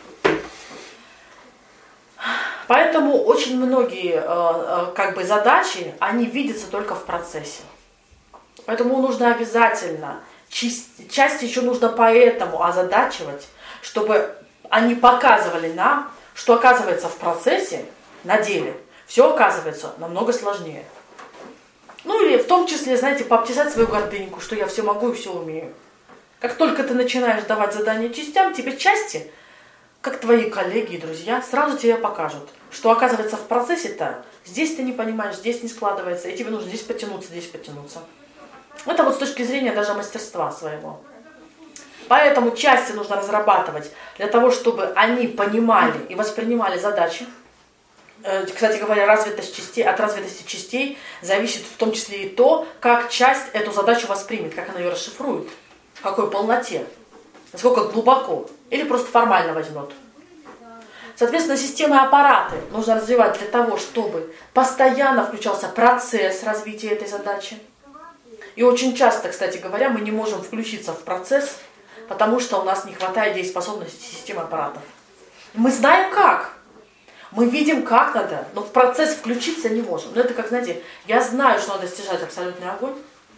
Поэтому очень многие задачи, они видятся только в процессе. Поэтому нужно обязательно, часть еще нужно поэтому озадачивать, чтобы они показывали нам, что оказывается в процессе, на деле, все оказывается намного сложнее. Ну или в том числе, знаете, пообтесать свою гордыньку, что я все могу и все умею. Как только ты начинаешь давать задания частям, тебе части, как твои коллеги и друзья, сразу тебе покажут, что оказывается в процессе-то здесь ты не понимаешь, здесь не складывается, и тебе нужно здесь подтянуться, здесь подтянуться. Это вот с точки зрения даже мастерства своего. Поэтому части нужно разрабатывать для того, чтобы они понимали и воспринимали задачи. Кстати говоря, от развитости частей зависит в том числе и то, как часть эту задачу воспримет, как она ее расшифрует, в какой полноте, насколько глубоко, или просто формально возьмет. Соответственно, системы и аппараты нужно развивать для того, чтобы постоянно включался процесс развития этой задачи. И очень часто, кстати говоря, мы не можем включиться в процесс, потому что у нас не хватает дееспособности системы аппаратов. Мы знаем как. Мы видим, как надо, но в процесс включиться не можем. Но это как, знаете, я знаю, что надо стяжать абсолютный огонь.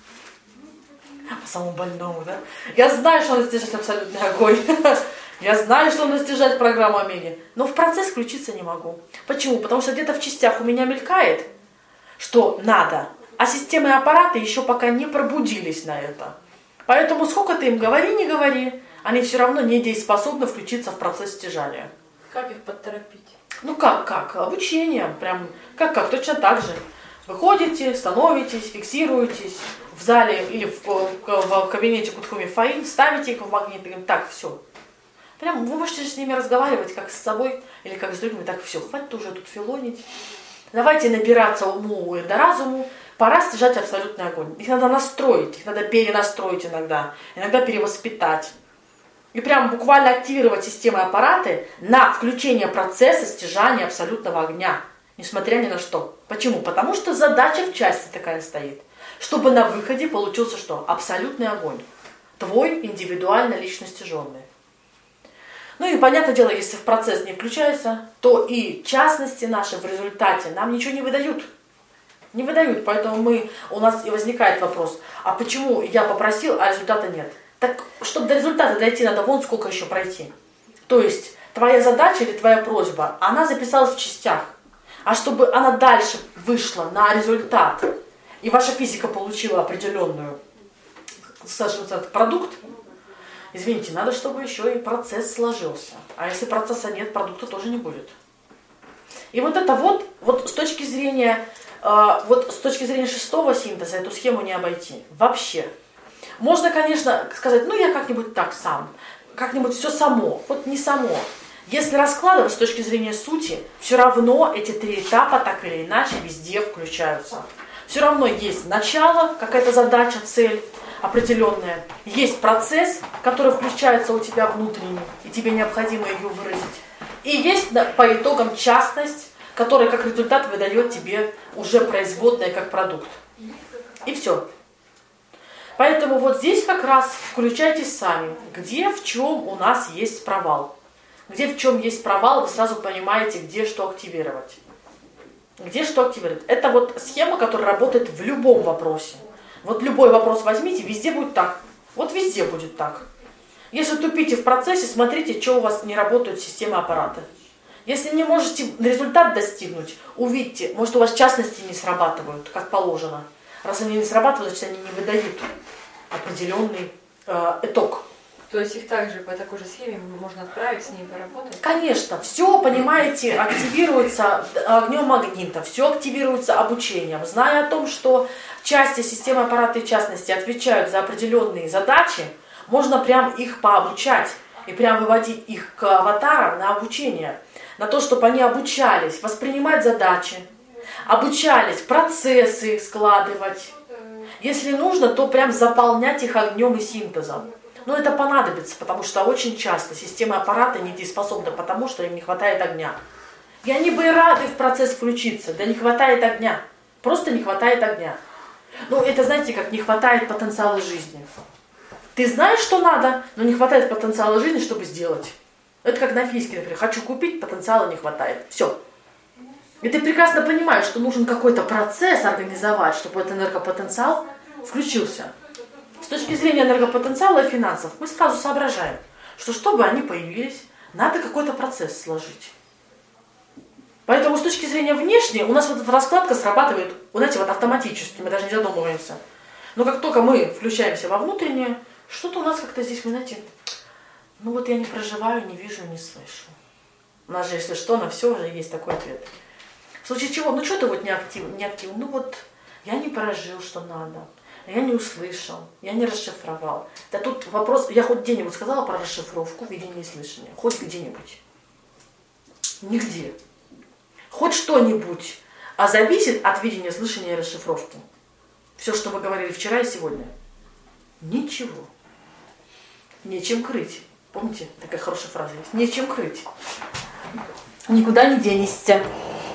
По самому больному, да? Я знаю, что надо стяжать абсолютный огонь. Я знаю, что надо стяжать программу Амели. Но в процесс включиться не могу. Почему? Потому что где-то в частях у меня мелькает, что надо. А системы и аппараты еще пока не пробудились на это. Поэтому сколько ты им говори, не говори, они все равно не дееспособны включиться в процесс стяжания. Как их подторопить? Ну как? Обучением. Прям как? Точно так же. Выходите, становитесь, фиксируетесь в зале или в кабинете Кутхуми Фаин, ставите их в магнит и говорите, так, все. Прям вы можете с ними разговаривать как с собой или как с другими, так, все, хватит уже тут филонить. Давайте набираться уму и до разуму. Пора стяжать абсолютный огонь. Их надо настроить, их надо перенастроить иногда перевоспитать. И прям буквально активировать системы и аппараты на включение процесса стяжания абсолютного огня, несмотря ни на что. Почему? Потому что задача в части такая стоит, чтобы на выходе получился что? Абсолютный огонь. твой индивидуально личностяженный. Ну и понятное дело, если в процесс не включается, то и частности наши в результате нам ничего не выдают. Не выдают, поэтому у нас и возникает вопрос, а почему я попросил, а результата нет? Так, чтобы до результата дойти, надо вон сколько еще пройти. То есть, твоя задача или твоя просьба, она записалась в частях. А чтобы она дальше вышла на результат, и ваша физика получила определенную, скажем так, продукт, извините, надо, чтобы еще и процесс сложился. А если процесса нет, продукта тоже не будет. И вот это вот с точки зрения шестого синтеза эту схему не обойти. Вообще. Можно, конечно, сказать, ну я как-нибудь так сам, как-нибудь все само. Вот не само. Если раскладывать с точки зрения сути, все равно эти три этапа так или иначе везде включаются. Все равно есть начало, какая-то задача, цель определенная. Есть процесс, который включается у тебя внутренний, и тебе необходимо ее выразить. И есть по итогам частность, которая как результат выдает тебе уже производное как продукт. И все. Поэтому вот здесь как раз включайтесь сами, где в чем у нас есть провал. Где в чем есть провал, вы сразу понимаете, где что активировать. Где что активировать. Это вот схема, которая работает в любом вопросе. Вот любой вопрос возьмите, везде будет так. Вот везде будет так. Если тупите в процессе, смотрите, что у вас не работает система аппарата. Если не можете результат достигнуть, увидьте, может у вас частности не срабатывают, как положено. Раз они не срабатывают, значит они не выдают определенный итог. То есть их также по такой же схеме можно отправить, с ними поработать? Конечно, все, понимаете, активируется огнем магнита, все активируется обучением. Зная о том, что части системы аппарата и частности отвечают за определенные задачи, можно прям их пообучать и прям выводить их к аватарам на обучение. На то, чтобы они обучались воспринимать задачи, обучались процессы складывать. Если нужно, то прям заполнять их огнем и синтезом. Но это понадобится, потому что очень часто системы аппарата недееспособны, потому что им не хватает огня. И они бы и рады в процесс включиться, да не хватает огня. Просто не хватает огня. Ну, это, знаете, как не хватает потенциала жизни. Ты знаешь, что надо, но не хватает потенциала жизни, чтобы сделать. Это как на физике, например. Хочу купить, потенциала не хватает. Все. И ты прекрасно понимаешь, что нужен какой-то процесс организовать, чтобы этот энергопотенциал включился. С точки зрения энергопотенциала и финансов мы сразу соображаем, что чтобы они появились, надо какой-то процесс сложить. Поэтому с точки зрения внешней у нас вот эта раскладка срабатывает, знаете, вот автоматически, мы даже не задумываемся. Но как только мы включаемся во внутреннее, что-то у нас как-то здесь, мы, знаете, ну вот я не проживаю, не вижу, не слышу. У нас же, если что, на все уже есть такой ответ. В случае чего, ну что ты вот не активен, ну вот я не прожил, что надо. Я не услышал, я не расшифровал. Да тут вопрос, я хоть где-нибудь сказала про расшифровку, видение и слышание? Хоть где-нибудь? Нигде. Хоть что-нибудь, а зависит от видения, слышания и расшифровки. Все, что мы говорили вчера и сегодня. Ничего. Нечем крыть. Помните, такая хорошая фраза есть? Нечем крыть. Никуда не денешься.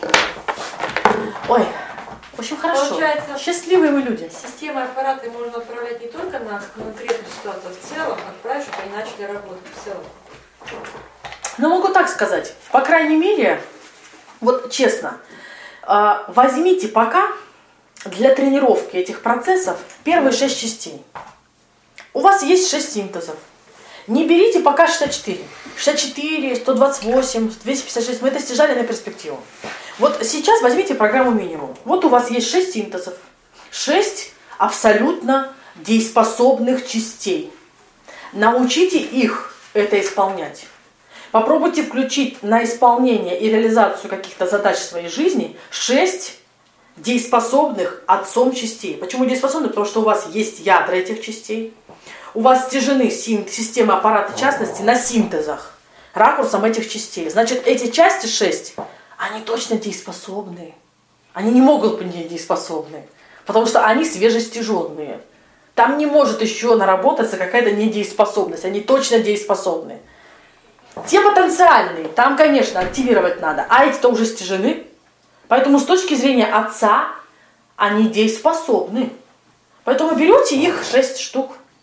Ой. В общем, хорошо. Получается, счастливые мы люди. Системы аппарата можно отправлять не только на конкретную ситуацию, а в целом отправить, чтобы они начали работать в целом. Ну, могу так сказать. По крайней мере, вот честно, возьмите пока для тренировки этих процессов первые 6 частей. У вас есть 6 синтезов. Не берите пока 64. 64, 128, 256. Мы это стяжали на перспективу. Вот сейчас возьмите программу минимум. Вот у вас есть 6 синтезов. 6 абсолютно дееспособных частей. Научите их это исполнять. Попробуйте включить на исполнение и реализацию каких-то задач в своей жизни 6 дееспособных отцом частей. Почему дееспособных? Потому что у вас есть ядра этих частей. У вас стяжены системы аппарата частности на синтезах, ракурсом этих частей. Значит, эти части 6, они точно дееспособные. Они не могут быть недееспособны, потому что они свежестяженные. Там не может еще наработаться какая-то недееспособность. Они точно дееспособны. Те потенциальные, там, конечно, активировать надо, а эти-то уже стяжены. Поэтому с точки зрения отца они дееспособны. Поэтому берете их 6 штук.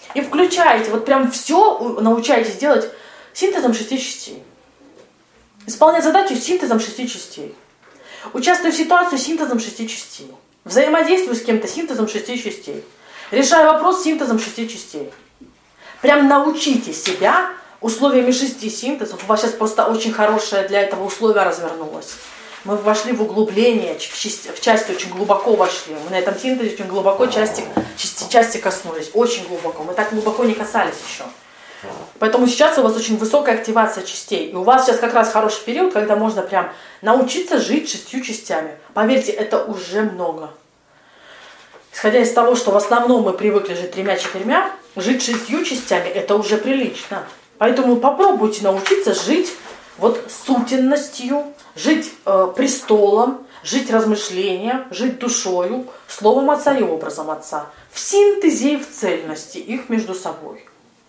И включаете, вот прям все научаетесь делать синтезом 6 частей. Исполнять задачу синтезом 6 частей. Участвую в ситуации синтезом 6 частей. Взаимодействую с кем-то синтезом 6 частей. Решаю вопрос синтезом 6 частей. Прям научите себя условиями 6 синтезов. У вас сейчас просто очень хорошее для этого условие развернулось. Мы вошли в углубление, в часть очень глубоко вошли. Мы на этом синтезе очень глубоко части коснулись. Очень глубоко. Мы так глубоко не касались еще. Поэтому сейчас у вас очень высокая активация частей. И у вас сейчас как раз хороший период, когда можно прям научиться жить 6 частями. Поверьте, это уже много. Исходя из того, что в основном мы привыкли жить 3-4, жить 6 частями это уже прилично. Поэтому попробуйте научиться жить вот сутенностью, жить престолом, жить размышлением, жить душою, словом Отца и образом Отца. В синтезе и в цельности их между собой.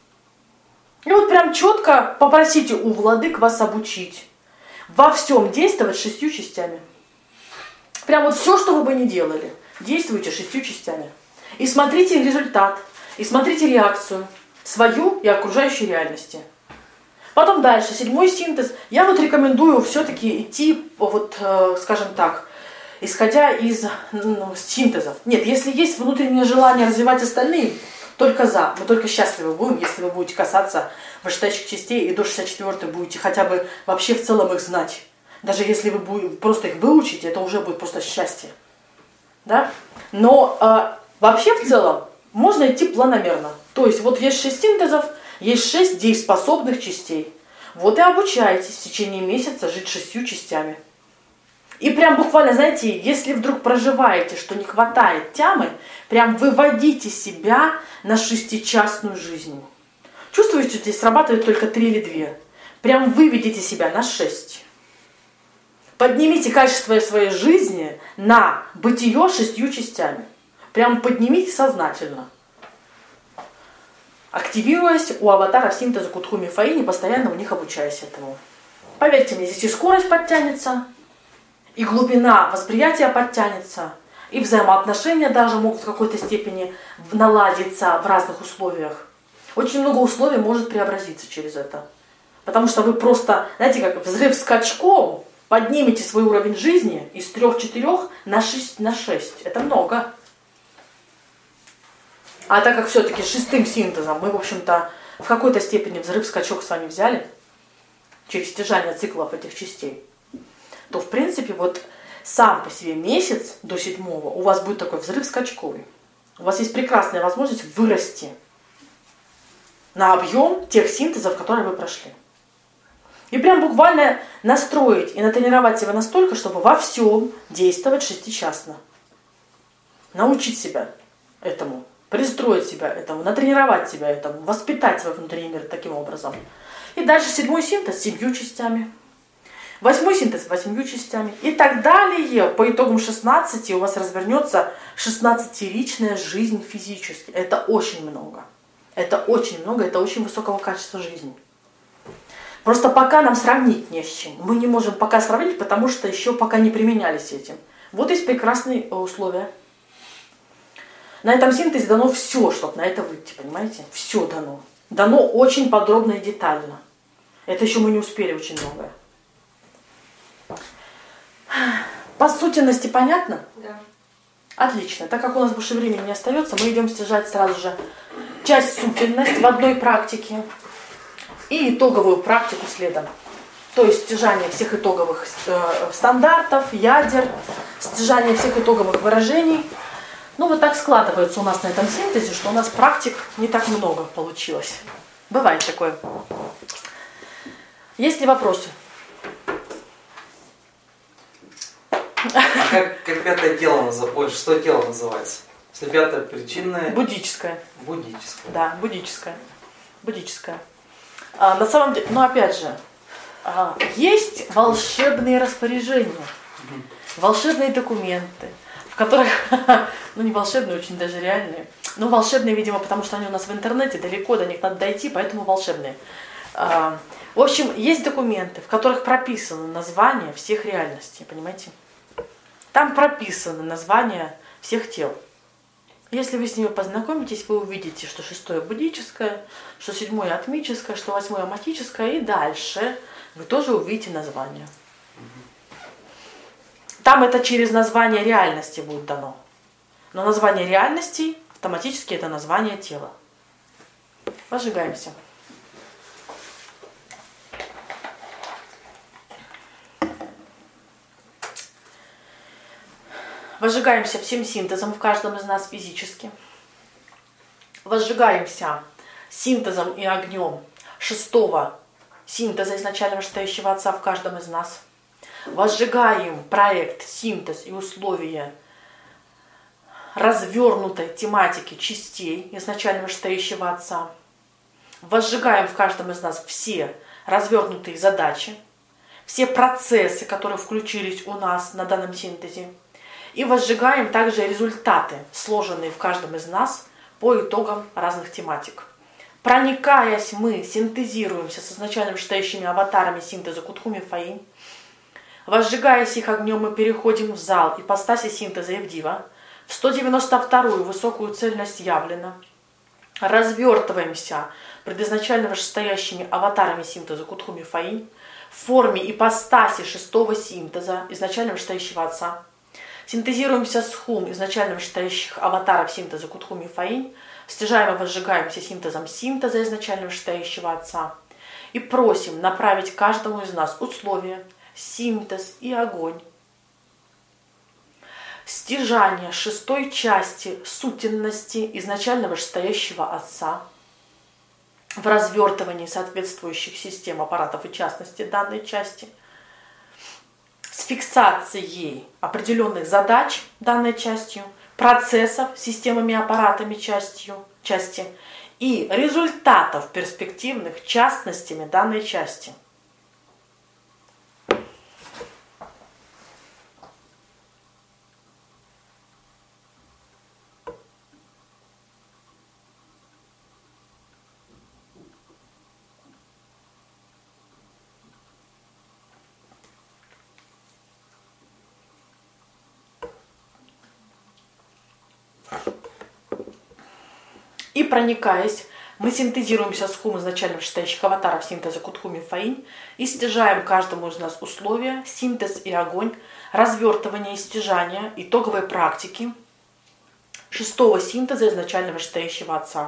И вот прям четко попросите у владык вас обучить. Во всем действовать 6 частями. Прям вот все, что вы бы ни делали, действуйте 6 частями. И смотрите результат, и смотрите реакцию свою и окружающей реальности. Потом дальше, 7-й синтез. Я вот рекомендую все-таки идти, вот, скажем так, исходя из синтезов. Нет, если есть внутреннее желание развивать остальные, только за. Мы только счастливы будем, если вы будете касаться вышестоящих частей и до 64-й будете хотя бы вообще в целом их знать. Даже если вы просто их выучите, это уже будет просто счастье. Да? Но вообще в целом можно идти планомерно. То есть вот есть 6 синтезов, есть 6 дееспособных частей. Вот и обучайтесь в течение месяца жить 6 частями. И прям буквально, знаете, если вдруг проживаете, что не хватает тямы, прям выводите себя на 6-частную жизнь. Чувствуете, что здесь срабатывает только 3 или 2? Прям выведите себя на 6. Поднимите качество своей жизни на бытие 6 частями. Прям поднимите сознательно. Активируясь у аватаров синтеза Кутхуми Фаини, постоянно у них обучаясь этому. Поверьте мне, здесь и скорость подтянется, и глубина восприятия подтянется, и взаимоотношения даже могут в какой-то степени наладиться в разных условиях. Очень много условий может преобразиться через это. Потому что вы просто, знаете, как взрыв скачком поднимете свой уровень жизни из 3-4 на 6. Это много. А так как все-таки 6-м синтезом мы, в общем-то, в какой-то степени взрыв-скачок с вами взяли, через стяжание циклов этих частей, то, в принципе, вот сам по себе месяц до 7-го у вас будет такой взрыв скачковый. У вас есть прекрасная возможность вырасти на объем тех синтезов, которые вы прошли. И прям буквально настроить и натренировать себя настолько, чтобы во всем действовать 6-частно. Научить себя этому. Пристроить себя этому, натренировать себя этому, воспитать свой внутренний мир таким образом. И дальше 7-й синтез 7 частями. 8-й синтез 8 частями. И так далее. По итогам 16 у вас развернется 16-ричная жизнь физически. Это очень много. Это очень много, это очень высокого качества жизни. Просто пока нам сравнить не с чем. Мы не можем пока сравнить, потому что еще пока не применялись этим. Вот есть прекрасные условия. На этом синтезе дано все, чтобы на это выйти, понимаете? Все дано. Дано очень подробно и детально. Это еще мы не успели очень многое. По сутенности понятно? Да. Отлично. Так как у нас больше времени не остается, мы идем стяжать сразу же часть сутенность в одной практике и итоговую практику следом. То есть стяжание всех итоговых стандартов, ядер, стяжание всех итоговых выражений. Ну, вот так складывается у нас на этом синтезе, что у нас практик не так много получилось. Бывает такое. Есть ли вопросы? А как 5-е тело называется? Ой, 6-е тело называется? Если 5-е причинное... Буддическое. Буддическое. Да, буддическое. Буддическое. На самом деле, ну опять же, есть волшебные распоряжения, волшебные документы, в которых, ну не волшебные, очень даже реальные, но волшебные, видимо, потому что они у нас в интернете, далеко до них надо дойти, поэтому волшебные. В общем, есть документы, в которых прописано название всех реальностей, понимаете? Там прописано название всех тел. Если вы с ними познакомитесь, вы увидите, что 6-е буддическое, что 7-е атмическое, что 8-е аматическое, и дальше вы тоже увидите название. Там это через название реальности будет дано. Но название реальности автоматически это название тела. Возжигаемся. Возжигаемся всем синтезом в каждом из нас физически. Возжигаемся синтезом и огнем 6-го синтеза изначально вышестоящего Отца в каждом из нас. Возжигаем проект, синтез и условия развернутой тематики частей изначально вышестоящего Отца. Возжигаем в каждом из нас все развернутые задачи, все процессы, которые включились у нас на данном синтезе. И возжигаем также результаты, сложенные в каждом из нас по итогам разных тематик. Проникаясь, мы синтезируемся с изначально вышестоящими аватарами синтеза Кутхуми Фаинь. Возжигаясь их огнем, мы переходим в зал ипостаси синтеза Евдива, в 192-ю высокую цельность явлена. Развертываемся пред изначально вышестоящими аватарами синтеза Кутхуми Фаинь в форме ипостаси 6-го синтеза изначально вышестоящего Отца. Синтезируемся с хум изначально вышестоящих аватаров синтеза Кутхуми Фаинь, стяжаем и возжигаемся синтезом синтеза изначально вышестоящего Отца и просим направить каждому из нас условия, синтез и огонь. Стяжание 6-й части сутенности изначально вышестоящего Отца в развертывании соответствующих систем аппаратов и частности данной части, с фиксацией определенных задач данной частью, процессов системами, аппаратами части и результатов перспективных частностями данной части. И проникаясь, мы синтезируемся с хум изначально вышестоящих аватаров синтеза Кутхуми Фаинь и стяжаем каждому из нас условия, синтез и огонь, развертывание и стяжание итоговой практики 6-го синтеза изначально вышестоящего Отца.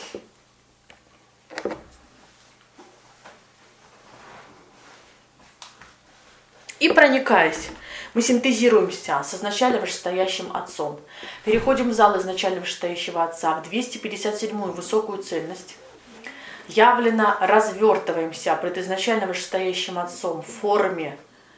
И проникаясь, мы синтезируемся с изначально вышестоящим Отцом. Переходим в зал изначально вышестоящего Отца в 257-ю высокую цельность. Явленно развертываемся пред изначально вышестоящим Отцом в форме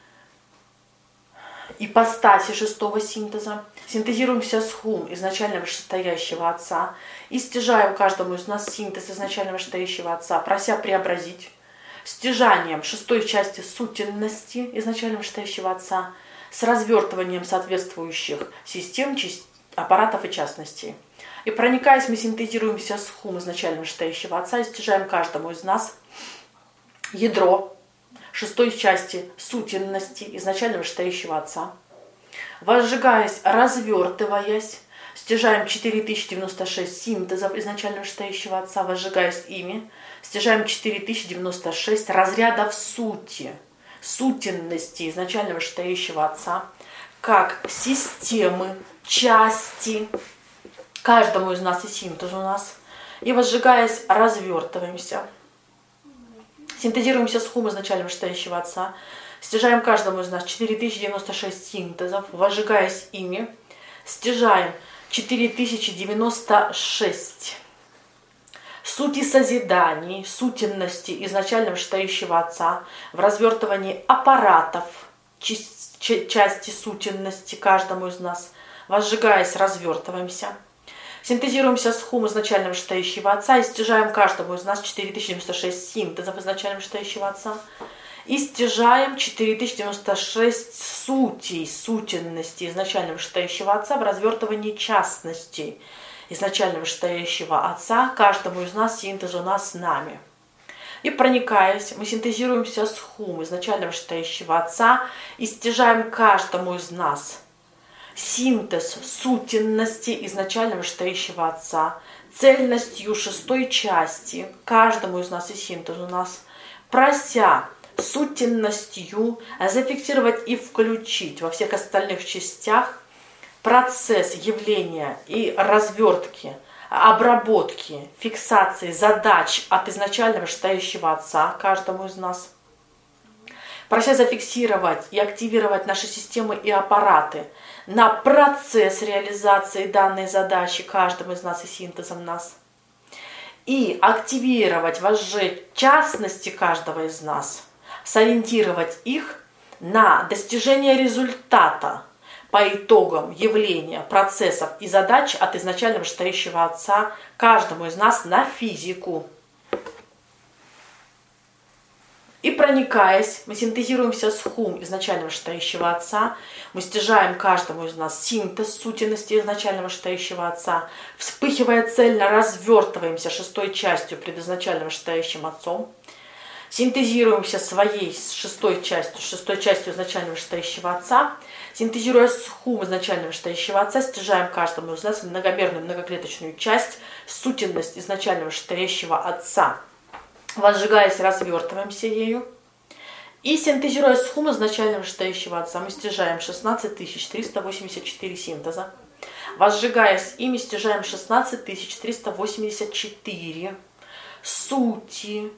ипостаси 6-го синтеза. Синтезируемся с хум изначально вышестоящего Отца и стяжаем каждому из нас синтез изначально вышестоящего Отца, прося преобразить стяжанием 6-й части сутенности изначально вышестоящего Отца с развертыванием соответствующих систем, аппаратов и частностей. И проникаясь, мы синтезируемся с хум изначально вышестоящего Отца и стяжаем каждому из нас ядро 6-й части сутенности изначально вышестоящего Отца. Возжигаясь, развертываясь, стяжаем 4096 синтезов изначально вышестоящего Отца, возжигаясь ими, стяжаем 4096 разрядов сути, сутенности изначально вышестоящего Отца, как системы, части, каждому из нас и синтез у нас. И возжигаясь, развертываемся. Синтезируемся с хум изначально вышестоящего Отца, стяжаем каждому из нас 4096 синтезов, возжигаясь ими, стяжаем 4096 сути созиданий, сутенности изначально вышестоящего Отца в развертывании аппаратов, части сутенности каждому из нас. Возжигаясь, развертываемся. Синтезируемся с хум изначально вышестоящего Отца и стяжаем каждому из нас 4096 синтезов изначально вышестоящего Отца. И стяжаем 4096 сутей, сутенности изначально вышестоящего Отца в развертывании частностей изначально вышестоящего Отца, каждому из нас, синтез у нас с нами. И проникаясь, мы синтезируемся с хум изначально вышестоящего Отца и стяжаем каждому из нас синтез сутенности изначально вышестоящего Отца, цельностью шестой части, каждому из нас и синтез у нас, прося сутенностью зафиксировать и включить во всех остальных частях процесс явления и развертки, обработки, фиксации задач от изначально вышестоящего Отца каждому из нас, прося зафиксировать и активировать наши системы и аппараты на процесс реализации данной задачи каждому из нас и синтезом нас, и активировать, возжечь частности каждого из нас, сориентировать их на достижение результата по итогам явления, процессов и задач от изначально вышестоящего Отца каждому из нас на физику. И проникаясь, мы синтезируемся с хум изначально вышестоящего Отца, мы стяжаем каждому из нас синтез сутенности изначально вышестоящего Отца, вспыхивая цельно, развертываемся шестой частью предизначально вышестоящим Отцом, синтезируемся своей шестой частью изначально вышестоящего Отца, синтезируя с хум изначально вышестоящего Отца, стяжаем каждому из нас многомерную многоклеточную часть, сутенность изначально вышестоящего Отца. Возжигаясь, развертываемся ею. И синтезируя с хум изначально вышестоящего Отца, мы стяжаем 16384 синтеза. Возжигаясь ими, стяжаем 16384 сути,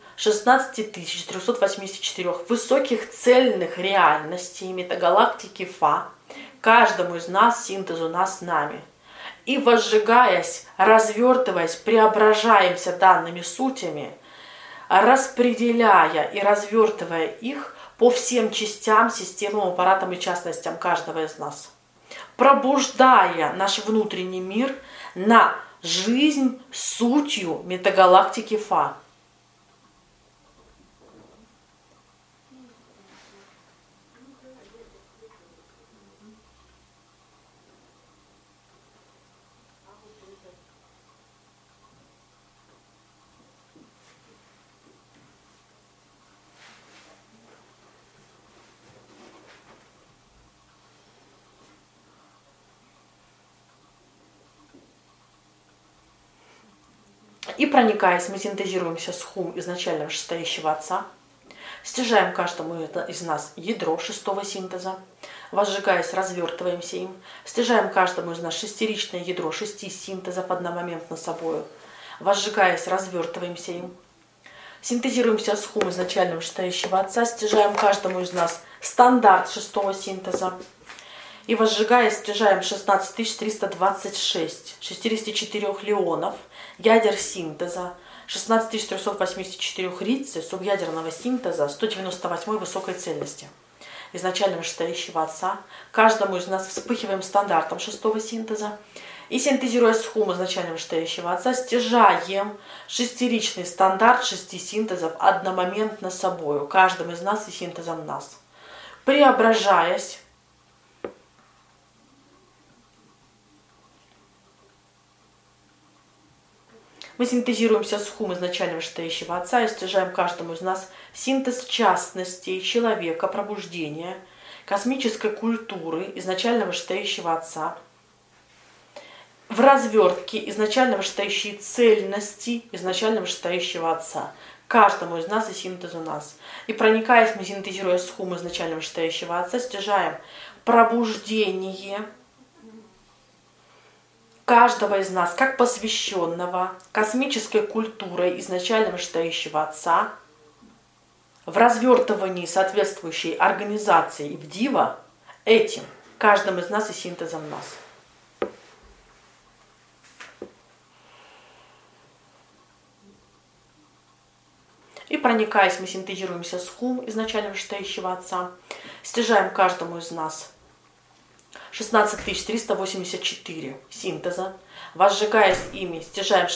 16384 высоких цельных реальностей метагалактики Фа, каждому из нас, синтезу нас, нами. И возжигаясь, развертываясь, преображаемся данными сутями, распределяя и развертывая их по всем частям, системам, аппаратам и частностям каждого из нас, пробуждая наш внутренний мир на жизнь сутью метагалактики Фа. И проникаясь, мы синтезируемся с хум изначально вышестоящего Отца, стяжаем каждому из нас ядро шестого синтеза, возжигаясь, развертываемся им, стяжаем каждому из нас шестеричное ядро 6 синтезов одномоментно собою, возжигаясь, развертываемся им, синтезируемся с хум изначально вышестоящего Отца, стяжаем каждому из нас стандарт шестого синтеза, и возжигаясь, стяжаем 16326 64 леонов, ядер синтеза, 16384 рицы субъядерного синтеза 198 высокой цельности изначально вышестоящего Отца. Каждому из нас вспыхиваем стандартом шестого синтеза и, синтезируя с хум изначально вышестоящего Отца, стяжаем шестеричный стандарт 6 синтезов одномоментно собою, каждым из нас и синтезом нас, преображаясь, мы синтезируемся с хум изначально вышестоящего Отца и стяжаем каждому из нас синтез частностей человека, пробуждения, космической культуры изначально вышестоящего Отца, в развертке изначально вышестоящей цельности изначально вышестоящего Отца, каждому из нас и синтезу нас. И проникаясь, мы синтезируя с хум изначально вышестоящего Отца, стяжаем пробуждение каждого из нас, как посвященного космической культурой изначально вышестоящего Отца, в развертывании соответствующей организации в Дива, этим, каждым из нас и синтезом нас. И проникаясь, мы синтезируемся с хум изначально вышестоящего Отца, стяжаем каждому из нас 16384 синтеза, возжигаясь ими, стяжаем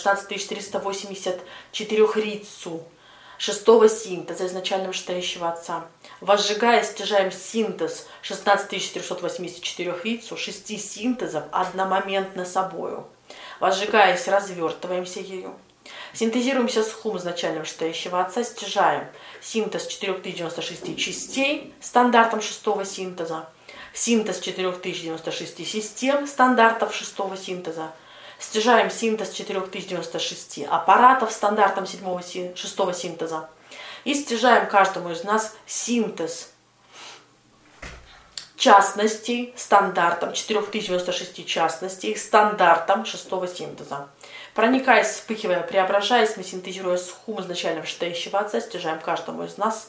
16384 рицу шестого синтеза изначально вышестоящего Отца, возжигаясь, стяжаем синтез 16484 рицу 6 синтезов одномоментно собою, возжигаясь, развертываемся ею, синтезируемся с хум изначально вышестоящего Отца, стяжаем синтез 4096 частей стандартом шестого синтеза, синтез 4096 систем, стандартов 6-го синтеза, стяжаем синтез 4096 аппаратов стандартом 6-го синтеза и стяжаем каждому из нас синтез частностей стандартом 4096 частностей стандартом 6-го синтеза. Проникаясь, вспыхивая, преображаясь, мы синтезируя схум изначально вышестоящего отца, стяжаем каждому из нас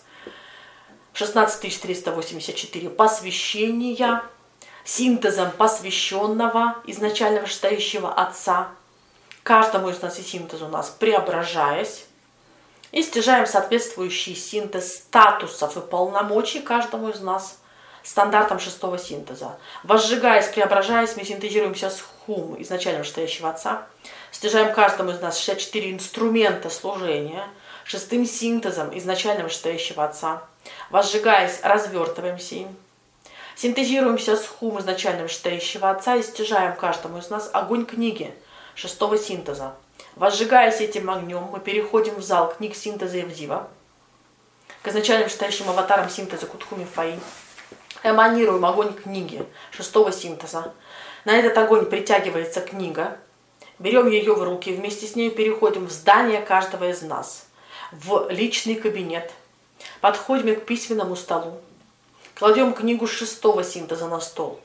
16384 посвящения синтезом посвященного изначально вышестоящего отца, каждому из нас и синтез у нас преображаясь, и стяжаем соответствующий синтез статусов и полномочий каждому из нас стандартом 6-го синтеза. Возжигаясь, преображаясь, мы синтезируемся с хум изначально вышестоящего отца, стяжаем каждому из нас 64 инструмента служения 6-м синтезом изначально вышестоящего отца. Возжигаясь, развертываемся им. Синтезируемся с хум изначально вышестоящего отца и стяжаем каждому из нас огонь книги 6-го синтеза. Возжигаясь этим огнем, мы переходим в зал книг синтеза Евдива к изначально вышестоящим аватарам синтеза Кутхуми Фаи. Эманируем огонь книги 6-го синтеза. На этот огонь притягивается книга. Берем ее в руки, вместе с ней переходим в здание каждого из нас, в личный кабинет. Подходим к письменному столу. Кладем книгу 6-го синтеза на стол.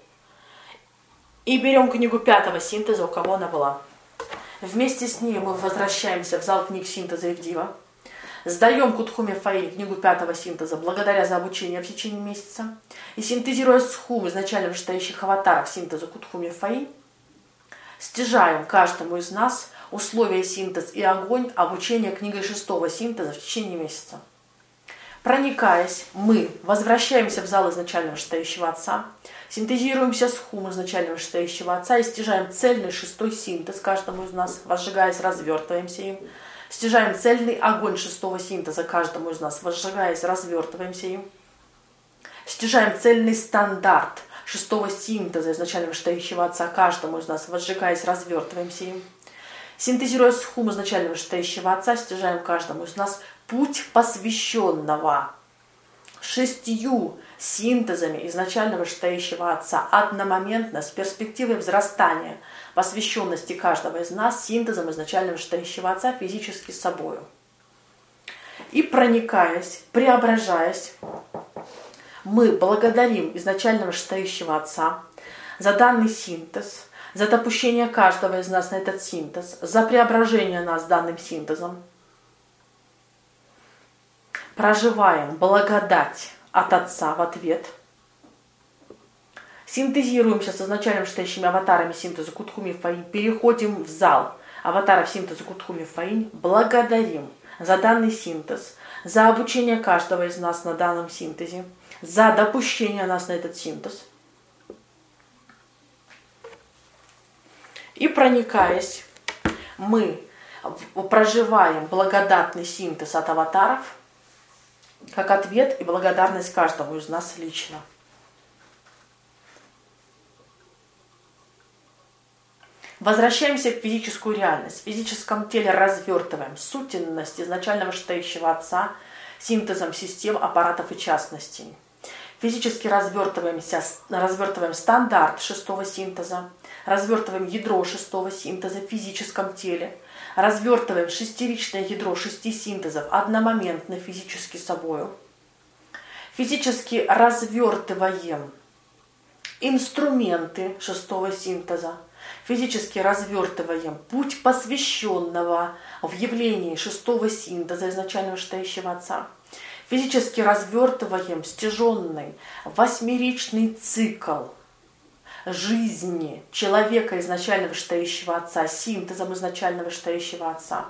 И берем книгу 5-го синтеза, у кого она была. Вместе с ней мы возвращаемся в зал книг синтеза Евдива. Сдаем Кутхуми Фаи книгу 5-го синтеза благодаря за обучение в течение месяца. И синтезируя схум изначально вышестоящих аватаров синтеза Кутхуми Фаи, стяжаем каждому из нас условия синтез и огонь обучения книгой 6-го синтеза в течение месяца. Проникаясь, мы возвращаемся в зал изначально вышестоящего отца, синтезируемся с хум изначально вышестоящего отца и стяжаем цельный 6-й синтез каждому из нас, возжигаясь, развертываемся им. Стяжаем цельный огонь 6-го синтеза каждому из нас, возжигаясь, развертываемся им. Стяжаем цельный стандарт 6-го синтеза изначально вышестоящего отца каждому из нас, возжигаясь, развертываемся им. Синтезируя схум изначально вышестоящего отца, стяжаем каждому из нас путь посвященного 6 синтезами изначально вышестоящего отца одномоментно с перспективой взрастания посвященности каждого из нас синтезом изначально вышестоящего отца физически с собою. И проникаясь, преображаясь, мы благодарим изначально вышестоящего отца за данный синтез, за допущение каждого из нас на этот синтез, за преображение нас данным синтезом. Проживаем благодать от Отца в ответ. Синтезируемся с изначально вышестоящими аватарами синтеза Кутхуми Фаи, переходим в зал аватаров синтеза Кутхуми Фаи, благодарим за данный синтез, за обучение каждого из нас на данном синтезе, за допущение нас на этот синтез. И проникаясь, мы проживаем благодатный синтез от аватаров, как ответ и благодарность каждому из нас лично. Возвращаемся в физическую реальность. В физическом теле развертываем сутенность изначально вышестоящего отца синтезом систем, аппаратов и частностей. Физически развертываем стандарт 6-го синтеза, развертываем ядро 6-го синтеза в физическом теле, развертываем шестеричное ядро 6 синтезов одномоментно физически собою. Физически развертываем инструменты 6-го синтеза. Физически развертываем путь посвященного в явлении 6-го синтеза изначально вышестоящего отца. Физически развертываем стяженный 8-ричный цикл жизни человека изначально вышестоящего отца, синтезом изначально вышестоящего отца.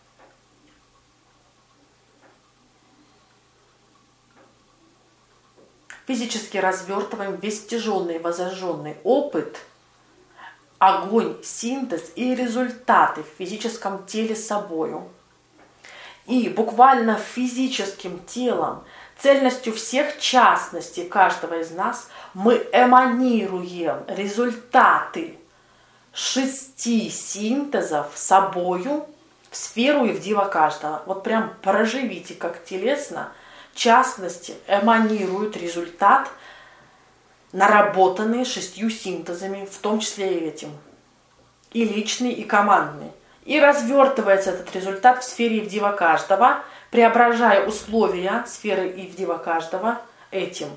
Физически развертываем весь стяженный возожженный опыт, огонь, синтез и результаты в физическом теле собою. И буквально физическим телом, цельностью всех частностей каждого из нас мы эманируем результаты 6 синтезов собою в сферу Евдива каждого. Вот прям проживите, как телесно частности эманируют результат наработанные 6 синтезами, в том числе и этим. И личный, и командный. И развертывается этот результат в сфере Ивдива каждого, преображая условия сферы Ивдива каждого этим.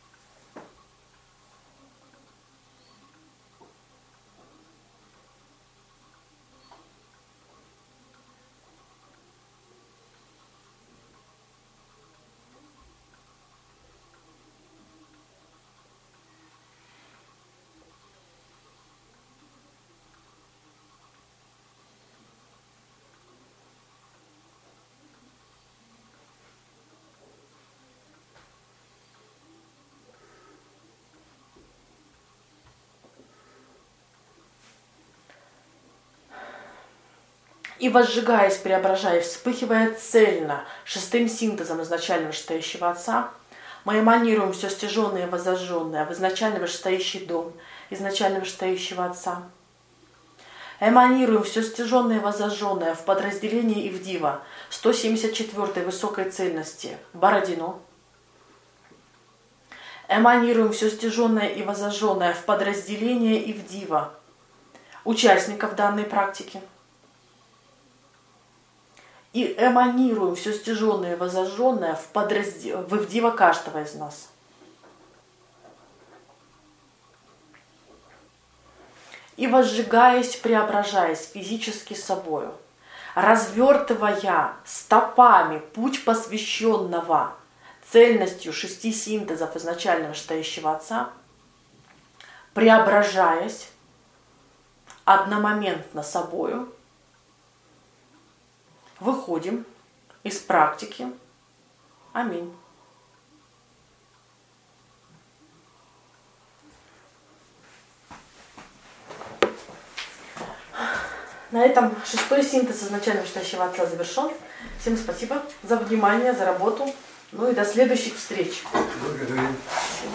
И возжигаясь, преображаясь, вспыхивая цельно 6 синтезом изначально вышестоящего Отца, мы эманируем все стяженное и возожженное в изначально вышестоящий дом изначально вышестоящего Отца. Эманируем все стяженное и возожженное в подразделении Ивдива 174 высокой цельности Бородино. Эманируем все стяженное и возожженное в подразделение Ивдива участников данной практики. И эманируем все стяженное и возожженное в Ивдива каждого из нас. И возжигаясь, преображаясь физически собою, развертывая стопами путь посвященного цельностью 6 синтезов изначально вышестоящего Отца, преображаясь одномоментно собою, выходим из практики. Аминь. На этом 6 синтез изначально вышестоящего Отца завершен. Всем спасибо за внимание, за работу. Ну и до следующих встреч. Благодарим.